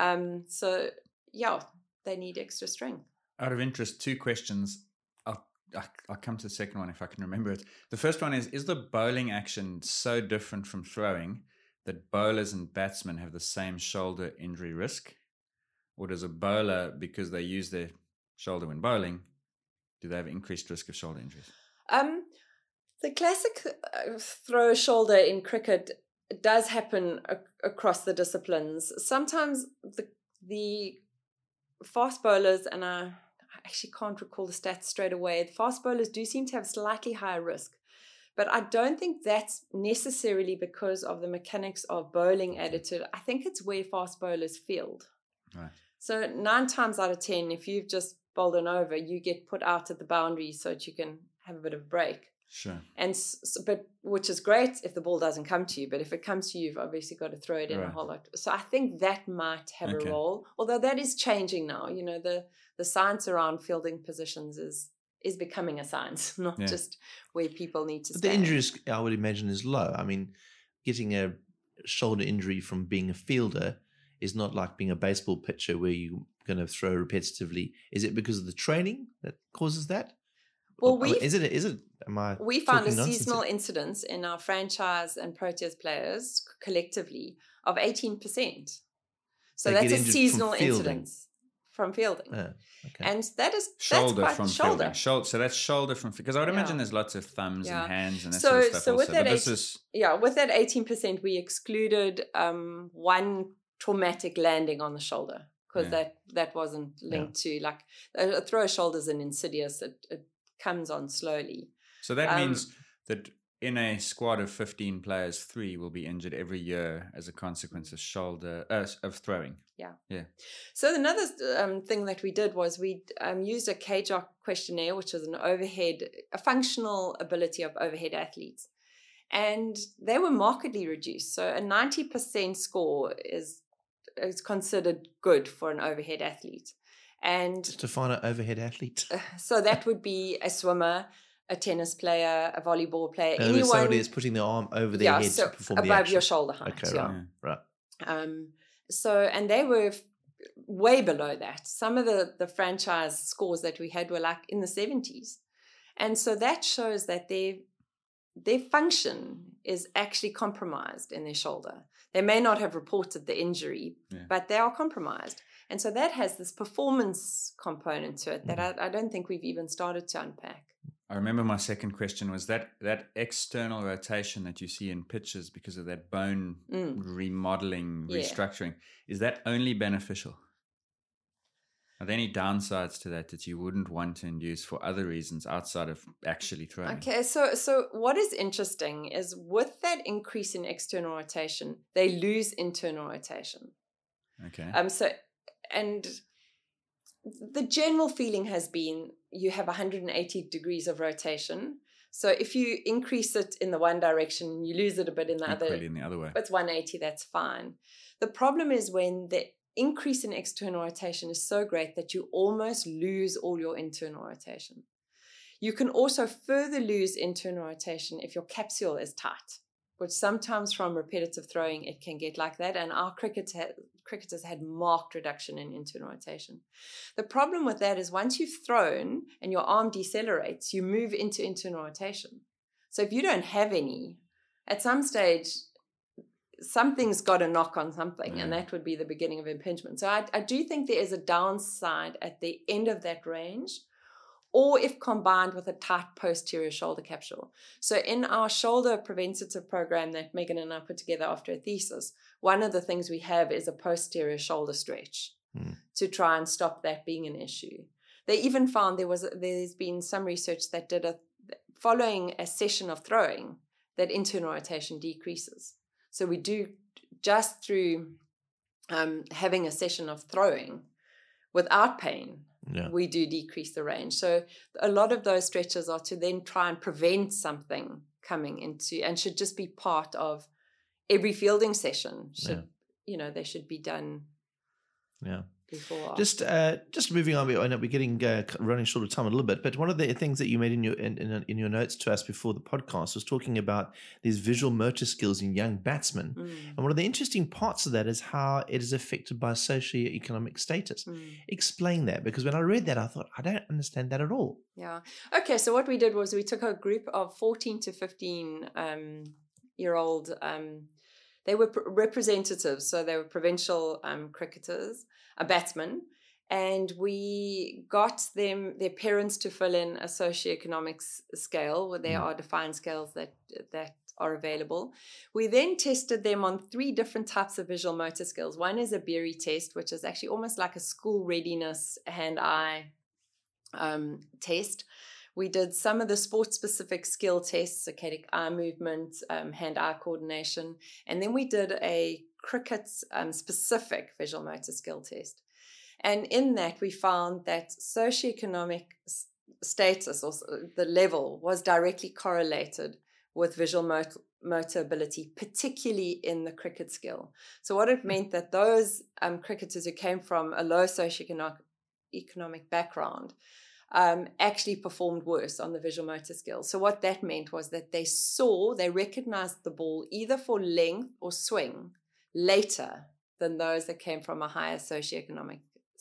S3: They need extra strength.
S5: Out of interest, 2 questions. I'll I'll come to the second one if I can remember it. The first one is the bowling action so different from throwing that bowlers and batsmen have the same shoulder injury risk? Or does a bowler, because they use their shoulder when bowling, do they have increased risk of shoulder injuries?
S3: The classic throw shoulder in cricket does happen across the disciplines. Sometimes the fast bowlers, and I actually can't recall the stats straight away, the fast bowlers do seem to have slightly higher risk. But I don't think that's necessarily because of the mechanics of bowling attitude. I think it's where fast bowlers field.
S5: Right.
S3: So 9 times out of 10, if you've just bowled an over, you get put out at the boundary so that you can have a bit of a break.
S5: Sure.
S3: But which is great if the ball doesn't come to you. But if it comes to you, you've obviously got to throw it in a whole lot. So I think that might have a role. Although that is changing now. You know, the science around fielding positions is becoming a science, not just where people need to stand.
S4: The injuries, I would imagine, is low. I mean, getting a shoulder injury from being a fielder is not like being a baseball pitcher where you're going to throw repetitively. Is it because of the training that causes that?
S3: Well,
S4: we
S3: found a seasonal incidence in our franchise and Proteas players collectively of 18%. So that's a seasonal incidence from fielding.
S4: Okay.
S3: And that is
S5: shoulder
S3: that's
S5: from
S3: shoulder.
S5: So that's shoulder from, because I would imagine there's lots of thumbs and hands and that
S3: so,
S5: sort of stuff.
S3: So
S5: also.
S3: With that 18%, we excluded one traumatic landing on the shoulder because that wasn't linked to, like, a throw shoulder is an insidious. It comes on slowly.
S5: So that means that in a squad of 15 players, 3 will be injured every year as a consequence of throwing. Yeah.
S3: So another thing that we did was we used a KJOC questionnaire, which is a functional ability of overhead athletes. And they were markedly reduced. So a 90% score is considered good for an overhead athlete. And
S4: to find an overhead athlete.
S3: So that would be a swimmer, a tennis player, a volleyball player,
S4: anyone. Somebody is putting their arm over their head to perform the action.
S3: Above your shoulder height.
S4: Okay, right.
S3: And they were way below that. Some of the franchise scores that we had were like in the 70s. And so that shows that their function is actually compromised in their shoulder. They may not have reported the injury, but they are compromised. And so that has this performance component to it that I don't think we've even started to unpack.
S5: I remember my second question was that external rotation that you see in pitches because of that bone remodeling, restructuring, is that only beneficial? Are there any downsides to that you wouldn't want to induce for other reasons outside of actually throwing?
S3: Okay, so what is interesting is with that increase in external rotation, they lose internal rotation.
S5: Okay.
S3: And the general feeling has been you have 180 degrees of rotation. So if you increase it in the one direction, you lose it a bit in the other.
S5: In the other way.
S3: If it's 180, that's fine. The problem is when the increase in external rotation is so great that you almost lose all your internal rotation. You can also further lose internal rotation if your capsule is tight, which sometimes from repetitive throwing, it can get like that. And our cricketers had marked reduction in internal rotation. The problem with that is once you've thrown and your arm decelerates, you move into internal rotation. So if you don't have any, at some stage, something's got to knock on something, and that would be the beginning of impingement. So I do think there is a downside at the end of that range, or if combined with a tight posterior shoulder capsule. So in our shoulder preventative program that Megan and I put together after a thesis, one of the things we have is a posterior shoulder stretch to try and stop that being an issue. They even found there's been some research that did following a session of throwing that internal rotation decreases. So we do just through having a session of throwing without pain, we do decrease the range. So a lot of those stretches are to then try and prevent something coming into, and should just be part of every fielding session. They should be done before.
S4: Just moving on, I know we're getting running short of time a little bit, but one of the things that you made in your notes to us before the podcast was talking about these visual motor skills in young batsmen. And one of the interesting parts of that is how it is affected by socioeconomic status. Explain that, because when I read that, I thought, I don't understand that at all.
S3: Yeah. Okay, so what we did was we took a group of 14 to 15 year old, they were representatives, so they were provincial cricketers, batsmen, and we got their parents to fill in a socioeconomic scale, where there are defined scales that are available. We then tested them on 3 different types of visual motor skills. One is a Berry test, which is actually almost like a school readiness hand-eye test. We did some of the sport-specific skill tests, saccadic eye movement, hand-eye coordination, and then we did a cricket-specific visual motor skill test. And in that, we found that socioeconomic status, or the level, was directly correlated with visual motor ability, particularly in the cricket skill. So what it meant that those cricketers who came from a low socioeconomic background actually performed worse on the visual motor skills. So what that meant was that they recognized the ball either for length or swing later than those that came from a higher socioeconomic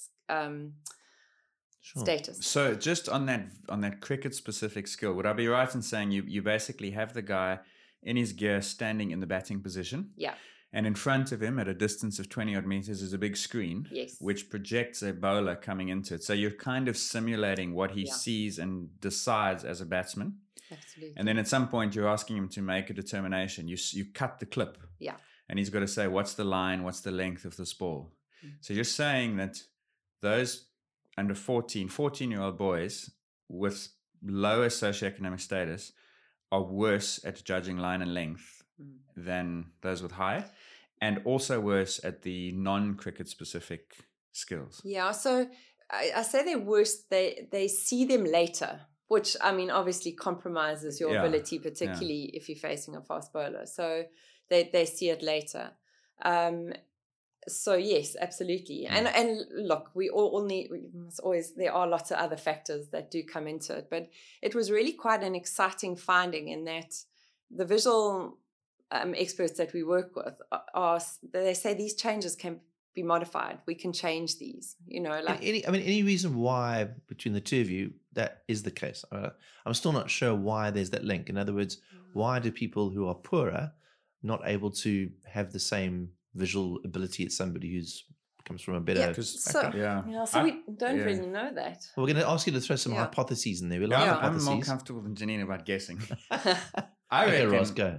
S3: status.
S5: So just on that cricket specific skill, would I be right in saying you basically have the guy in his gear standing in the batting position?
S3: Yeah.
S5: And in front of him, at a distance of 20 odd meters, is a big screen, which projects a bowler coming into it. So you're kind of simulating what he sees and decides as a batsman.
S3: Absolutely.
S5: And then at some point, you're asking him to make a determination. You cut the clip.
S3: Yeah.
S5: And he's got to say, what's the line, what's the length of this ball? So you're saying that those under 14-year-old boys with lower socioeconomic status are worse at judging line and length than those with high, and also worse at the non-cricket specific skills.
S3: Yeah, so I say they're worse. They see them later, which, I mean, obviously compromises your ability, particularly if you're facing a fast bowler. So they see it later. So yes, absolutely. And look, we must always, there are lots of other factors that do come into it, but it was really quite an exciting finding in that the visual experts that we work with they say these changes can be modified. We can change these, like
S4: any reason why between the two of you that is the case? I'm still not sure why there's that link. In other words, why do people who are poorer not able to have the same visual ability as somebody who's comes from a better background?
S3: So we don't really know that.
S4: Well, we're going to ask you to throw some hypotheses in there.
S5: I'm more comfortable than Janine about guessing. I reckon,
S4: Ross, go.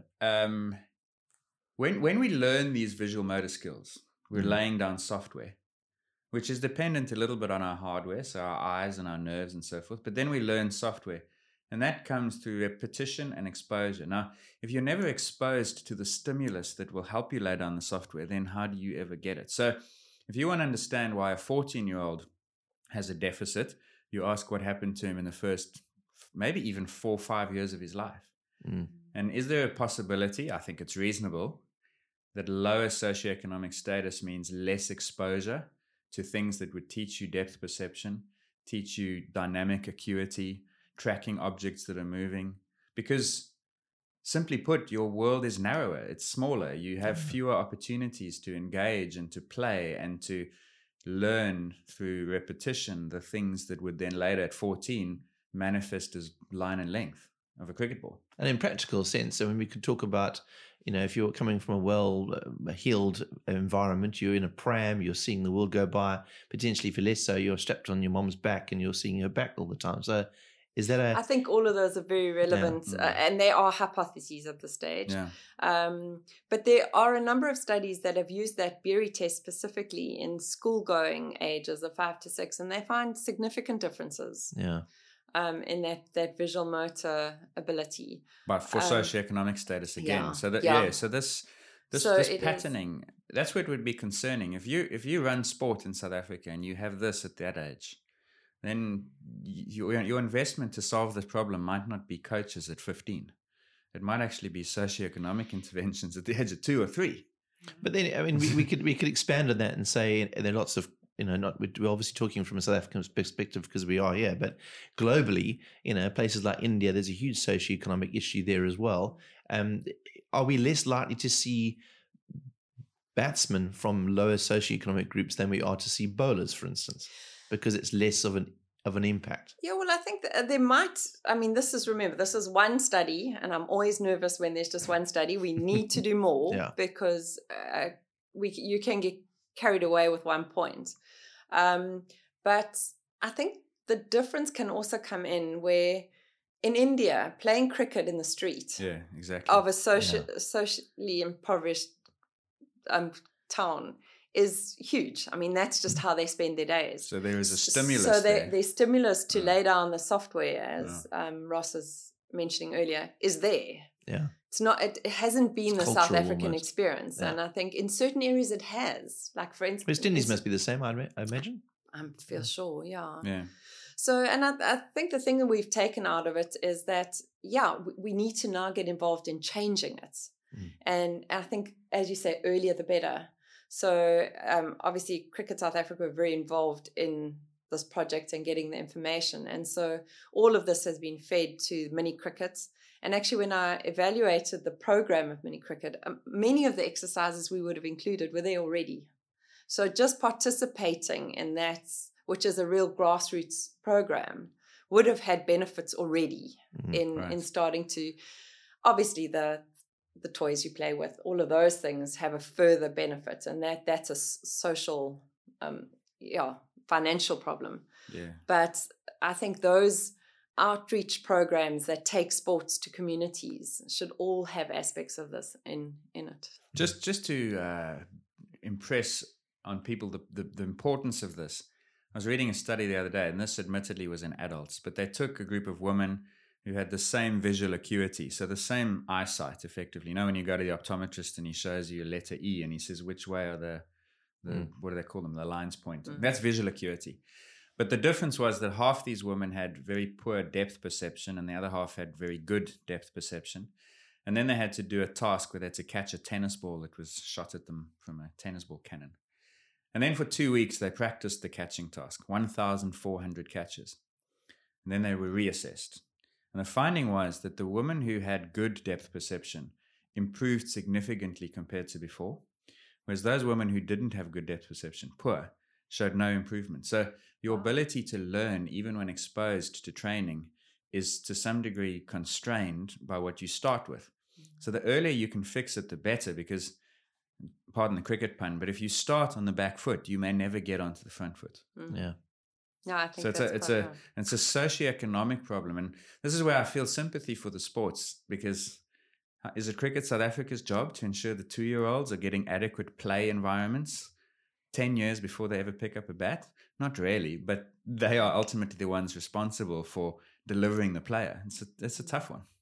S5: When we learn these visual motor skills, we're laying down software, which is dependent a little bit on our hardware, so our eyes and our nerves and so forth. But then we learn software, and that comes through repetition and exposure. Now, if you're never exposed to the stimulus that will help you lay down the software, then how do you ever get it? So if you want to understand why a 14-year-old has a deficit, you ask what happened to him in the first maybe even 4 or 5 years of his life. And is there a possibility, I think it's reasonable, that lower socioeconomic status means less exposure to things that would teach you depth perception, teach you dynamic acuity, tracking objects that are moving? Because simply put, your world is narrower, it's smaller. You have fewer opportunities to engage and to play and to learn through repetition the things that would then later at 14 manifest as line and length of a cricket ball.
S4: And in practical sense, I mean, we could talk about, if you're coming from a well-heeled environment, you're in a pram, you're seeing the world go by. Potentially, if you're less so, you're strapped on your mom's back and you're seeing her back all the time. So is that
S3: I think all of those are very relevant, and they are hypotheses at this stage. But there are a number of studies that have used that Berry test specifically in school-going ages of 5 to 6, and they find significant differences. In that visual motor ability,
S5: but for socioeconomic status again. So this patterning, that's what would be concerning. If you run sport in South Africa and you have this at that age, then your investment to solve this problem might not be coaches at 15. It might actually be socioeconomic interventions at the age of 2 or 3.
S4: But then, I mean, we could expand on that and say there are lots of we're obviously talking from a South African perspective because we are here, but globally, places like India, there's a huge socioeconomic issue there as well. Are we less likely to see batsmen from lower socioeconomic groups than we are to see bowlers, for instance, because it's less of an impact?
S3: Yeah, well, I think that there might, this is one study, and I'm always nervous when there's just one study. We need to do more because you can get carried away with 1 point. But I think the difference can also come in where in India, playing cricket in the street of a socially impoverished town is huge. That's just how they spend their days.
S5: So there is a stimulus.
S3: So their stimulus to lay down the software, as Ross was mentioning earlier, is there.
S4: Yeah.
S3: It's not. It hasn't been the South African
S4: almost.
S3: experience, and I think in certain areas it has. Like for instance,
S4: West Indies must be the same, I imagine.
S3: I feel sure. Yeah.
S5: Yeah.
S3: So, and I think the thing that we've taken out of it is that we need to now get involved in changing it, and I think, as you say earlier, the better. So, obviously, Cricket South Africa were very involved in this project and getting the information, and so all of this has been fed to mini crickets. And actually, when I evaluated the program of mini cricket, many of the exercises we would have included were there already. So just participating in that, which is a real grassroots program, would have had benefits already in starting to, obviously the toys you play with, all of those things have a further benefit, and that's a social, financial problem.
S5: Yeah.
S3: But I think those outreach programs that take sports to communities should all have aspects of this in it.
S5: Just to impress on people the importance of this, I was reading a study the other day, and this admittedly was in adults, but they took a group of women who had the same visual acuity, so the same eyesight effectively. When you go to the optometrist and he shows you a letter E and he says, which way are the what do they call them? The lines pointing. That's visual acuity. But the difference was that half these women had very poor depth perception and the other half had very good depth perception. And then they had to do a task where they had to catch a tennis ball that was shot at them from a tennis ball cannon. And then for 2 weeks, they practiced the catching task, 1,400 catches. And then they were reassessed. And the finding was that the women who had good depth perception improved significantly compared to before, whereas those women who didn't have good depth perception, poor, showed no improvement. So your ability to learn, even when exposed to training, is to some degree constrained by what you start with. So the earlier you can fix it, the better, because, pardon the cricket pun, but if you start on the back foot, you may never get onto the front foot.
S4: Yeah.
S3: No, I think
S5: so it's a socioeconomic problem, and this is where I feel sympathy for the sports, because is it Cricket South Africa's job to ensure the 2-year-olds are getting adequate play environments 10 years before they ever pick up a bat? Not really, but they are ultimately the ones responsible for delivering the player. It's a tough one.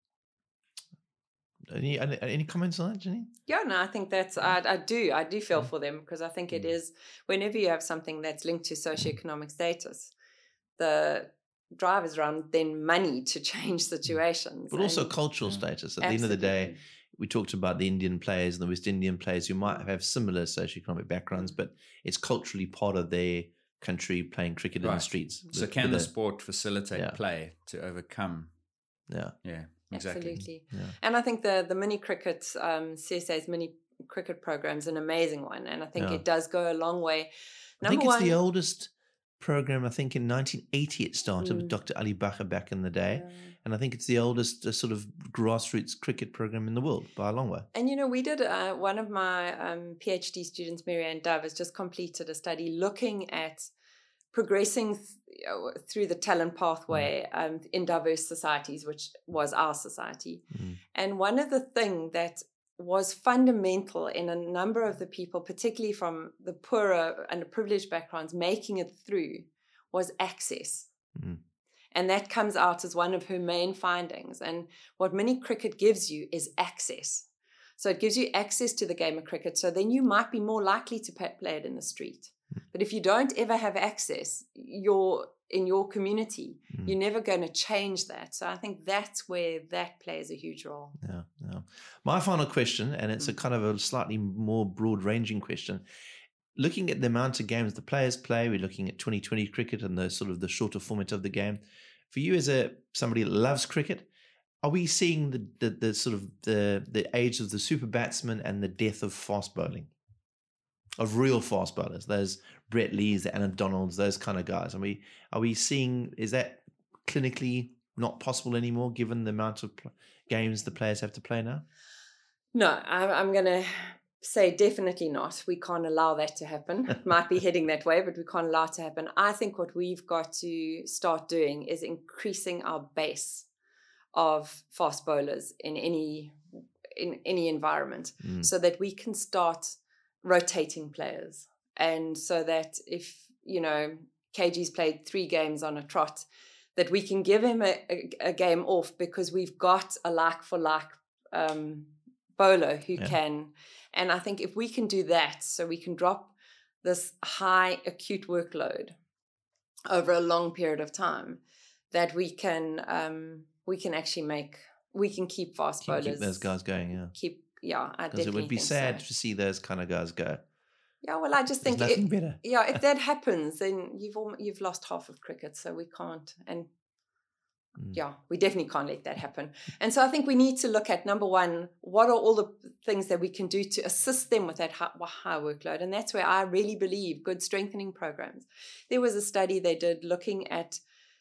S4: Any comments on that, Jenny?
S3: Yeah, no, I think that's, I do feel for them, because I think it is, whenever you have something that's linked to socioeconomic status, the drive is around then money to change situations.
S4: But also cultural status. At the end of the day, we talked about the Indian players and the West Indian players who might have similar socioeconomic backgrounds, but it's culturally part of their country playing cricket in the streets.
S5: So can the sport facilitate play to overcome? Yeah. Exactly.
S3: Absolutely. Yeah. And I think the mini cricket, CSA's mini cricket program is an amazing one. And I think it does go a long way.
S4: I think it's the oldest program. I think in 1980 it started with Dr. Ali Bakr back in the day. Yeah. And I think it's the oldest sort of grassroots cricket program in the world by a long way. And,
S3: we did one of my PhD students, Marianne Dove, has just completed a study looking at progressing through the talent pathway in diverse societies, which was our society. And one of the things that was fundamental in a number of the people, particularly from the poorer and privileged backgrounds, making it through, was access. And that comes out as one of her main findings. And what mini cricket gives you is access. So it gives you access to the game of cricket. So then you might be more likely to play it in the street. But if you don't ever have access, in your community, you're never going to change that. So I think that's where that plays a huge role.
S4: Yeah. My final question, and it's a kind of a slightly more broad-ranging question. looking at the amount of games the players play, we're looking at 2020 cricket and the sort of the shorter format of the game. For you as somebody that loves cricket, are we seeing the sort of the age of the super batsman and the death of fast bowling, of real fast bowlers, those Brett Lees, the Alan Donalds, those kind of guys? Are we seeing, is that clinically not possible anymore given the amount of games the players have to play now?
S3: No, I'm going to say definitely not. We can't allow that to happen. It might be heading that way, but we can't allow it to happen. I think what we've got to start doing is increasing our base of fast bowlers in any environment, so that we can start rotating players. And so that if, KG's played 3 games on a trot, that we can give him a game off because we've got a like-for-like bowler who can. And I think if we can do that, so we can drop this high acute workload over a long period of time, that we can actually keep fast bowlers.
S4: Keep those guys going, I
S3: definitely
S4: because it would be sad to see those kind of guys go.
S3: Yeah, well, I just think
S4: nothing better.
S3: Yeah, if that happens, then you've lost half of cricket, so we can't. And we definitely can't let that happen. And so I think we need to look at, number one, what are all the things that we can do to assist them with that high workload? And that's where I really believe good strengthening programs. There was a study they did looking at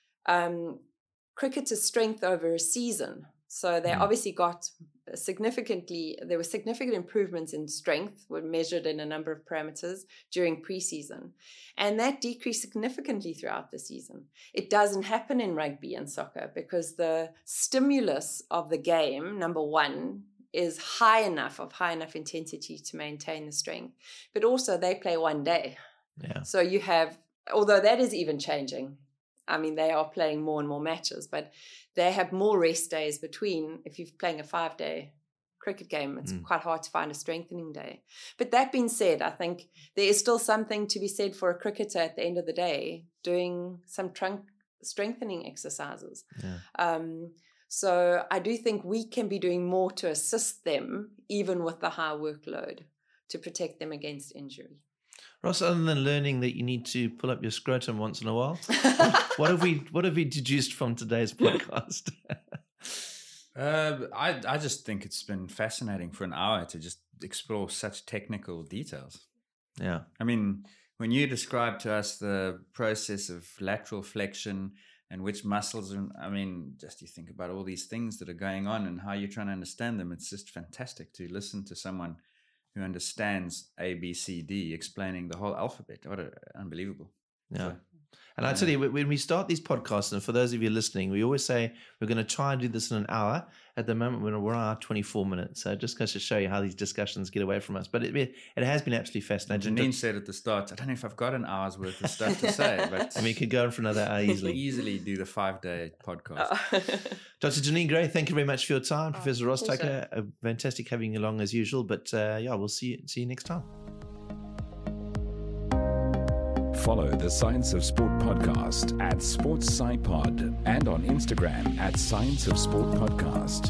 S3: cricketers' strength over a season. So they obviously got there were significant improvements in strength, were measured in a number of parameters during preseason. And that decreased significantly throughout the season. It doesn't happen in rugby and soccer because the stimulus of the game, number one, is high enough intensity to maintain the strength. But also they play one day.
S4: Yeah.
S3: So you have, although that is even changing, I mean, they are playing more and more matches, but they have more rest days between. If you're playing a 5-day cricket game, it's quite hard to find a strengthening day. But that being said, I think there is still something to be said for a cricketer at the end of the day doing some trunk strengthening exercises.
S4: Yeah.
S3: So I do think we can be doing more to assist them, even with the high workload, to protect them against injury.
S4: Ross, other than learning that you need to pull up your scrotum once in a while, what have we deduced from today's podcast?
S5: I just think it's been fascinating for an hour to just explore such technical details.
S4: Yeah.
S5: I mean, when you describe to us the process of lateral flexion and which muscles, just you think about all these things that are going on and how you're trying to understand them, it's just fantastic to listen to someone who understands A, B, C, D, explaining the whole alphabet. Unbelievable.
S4: Yeah.
S5: So,
S4: and I tell you, when we start these podcasts, and for those of you listening, we always say we're going to try and do this in an hour. At the moment, we're on our 24 minutes. So it just goes to show you how these discussions get away from us. But it has been absolutely fascinating.
S5: Janine said at the start, I don't know if I've got an hour's worth of stuff to say, but
S4: we could go on for another hour easily.
S5: Easily do the 5-day podcast.
S4: Dr. Janine Gray, thank you very much for your time. Professor Ross Tucker, fantastic having you along as usual. But we'll see you next time.
S2: Follow the Science of Sport podcast at SportsSciPod and on Instagram at Science of Sport Podcast.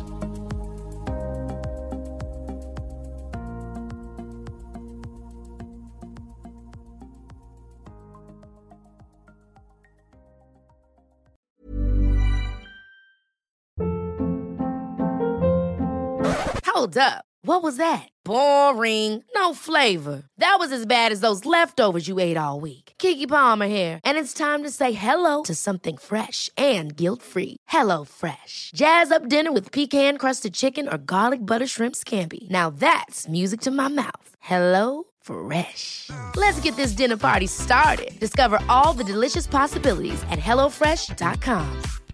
S1: Hold up. What was that? Boring. No flavor. That was as bad as those leftovers you ate all week. Keke Palmer here, and it's time to say hello to something fresh and guilt-free. Hello Fresh. Jazz up dinner with pecan-crusted chicken or garlic butter shrimp scampi. Now that's music to my mouth. Hello Fresh. Let's get this dinner party started. Discover all the delicious possibilities at HelloFresh.com.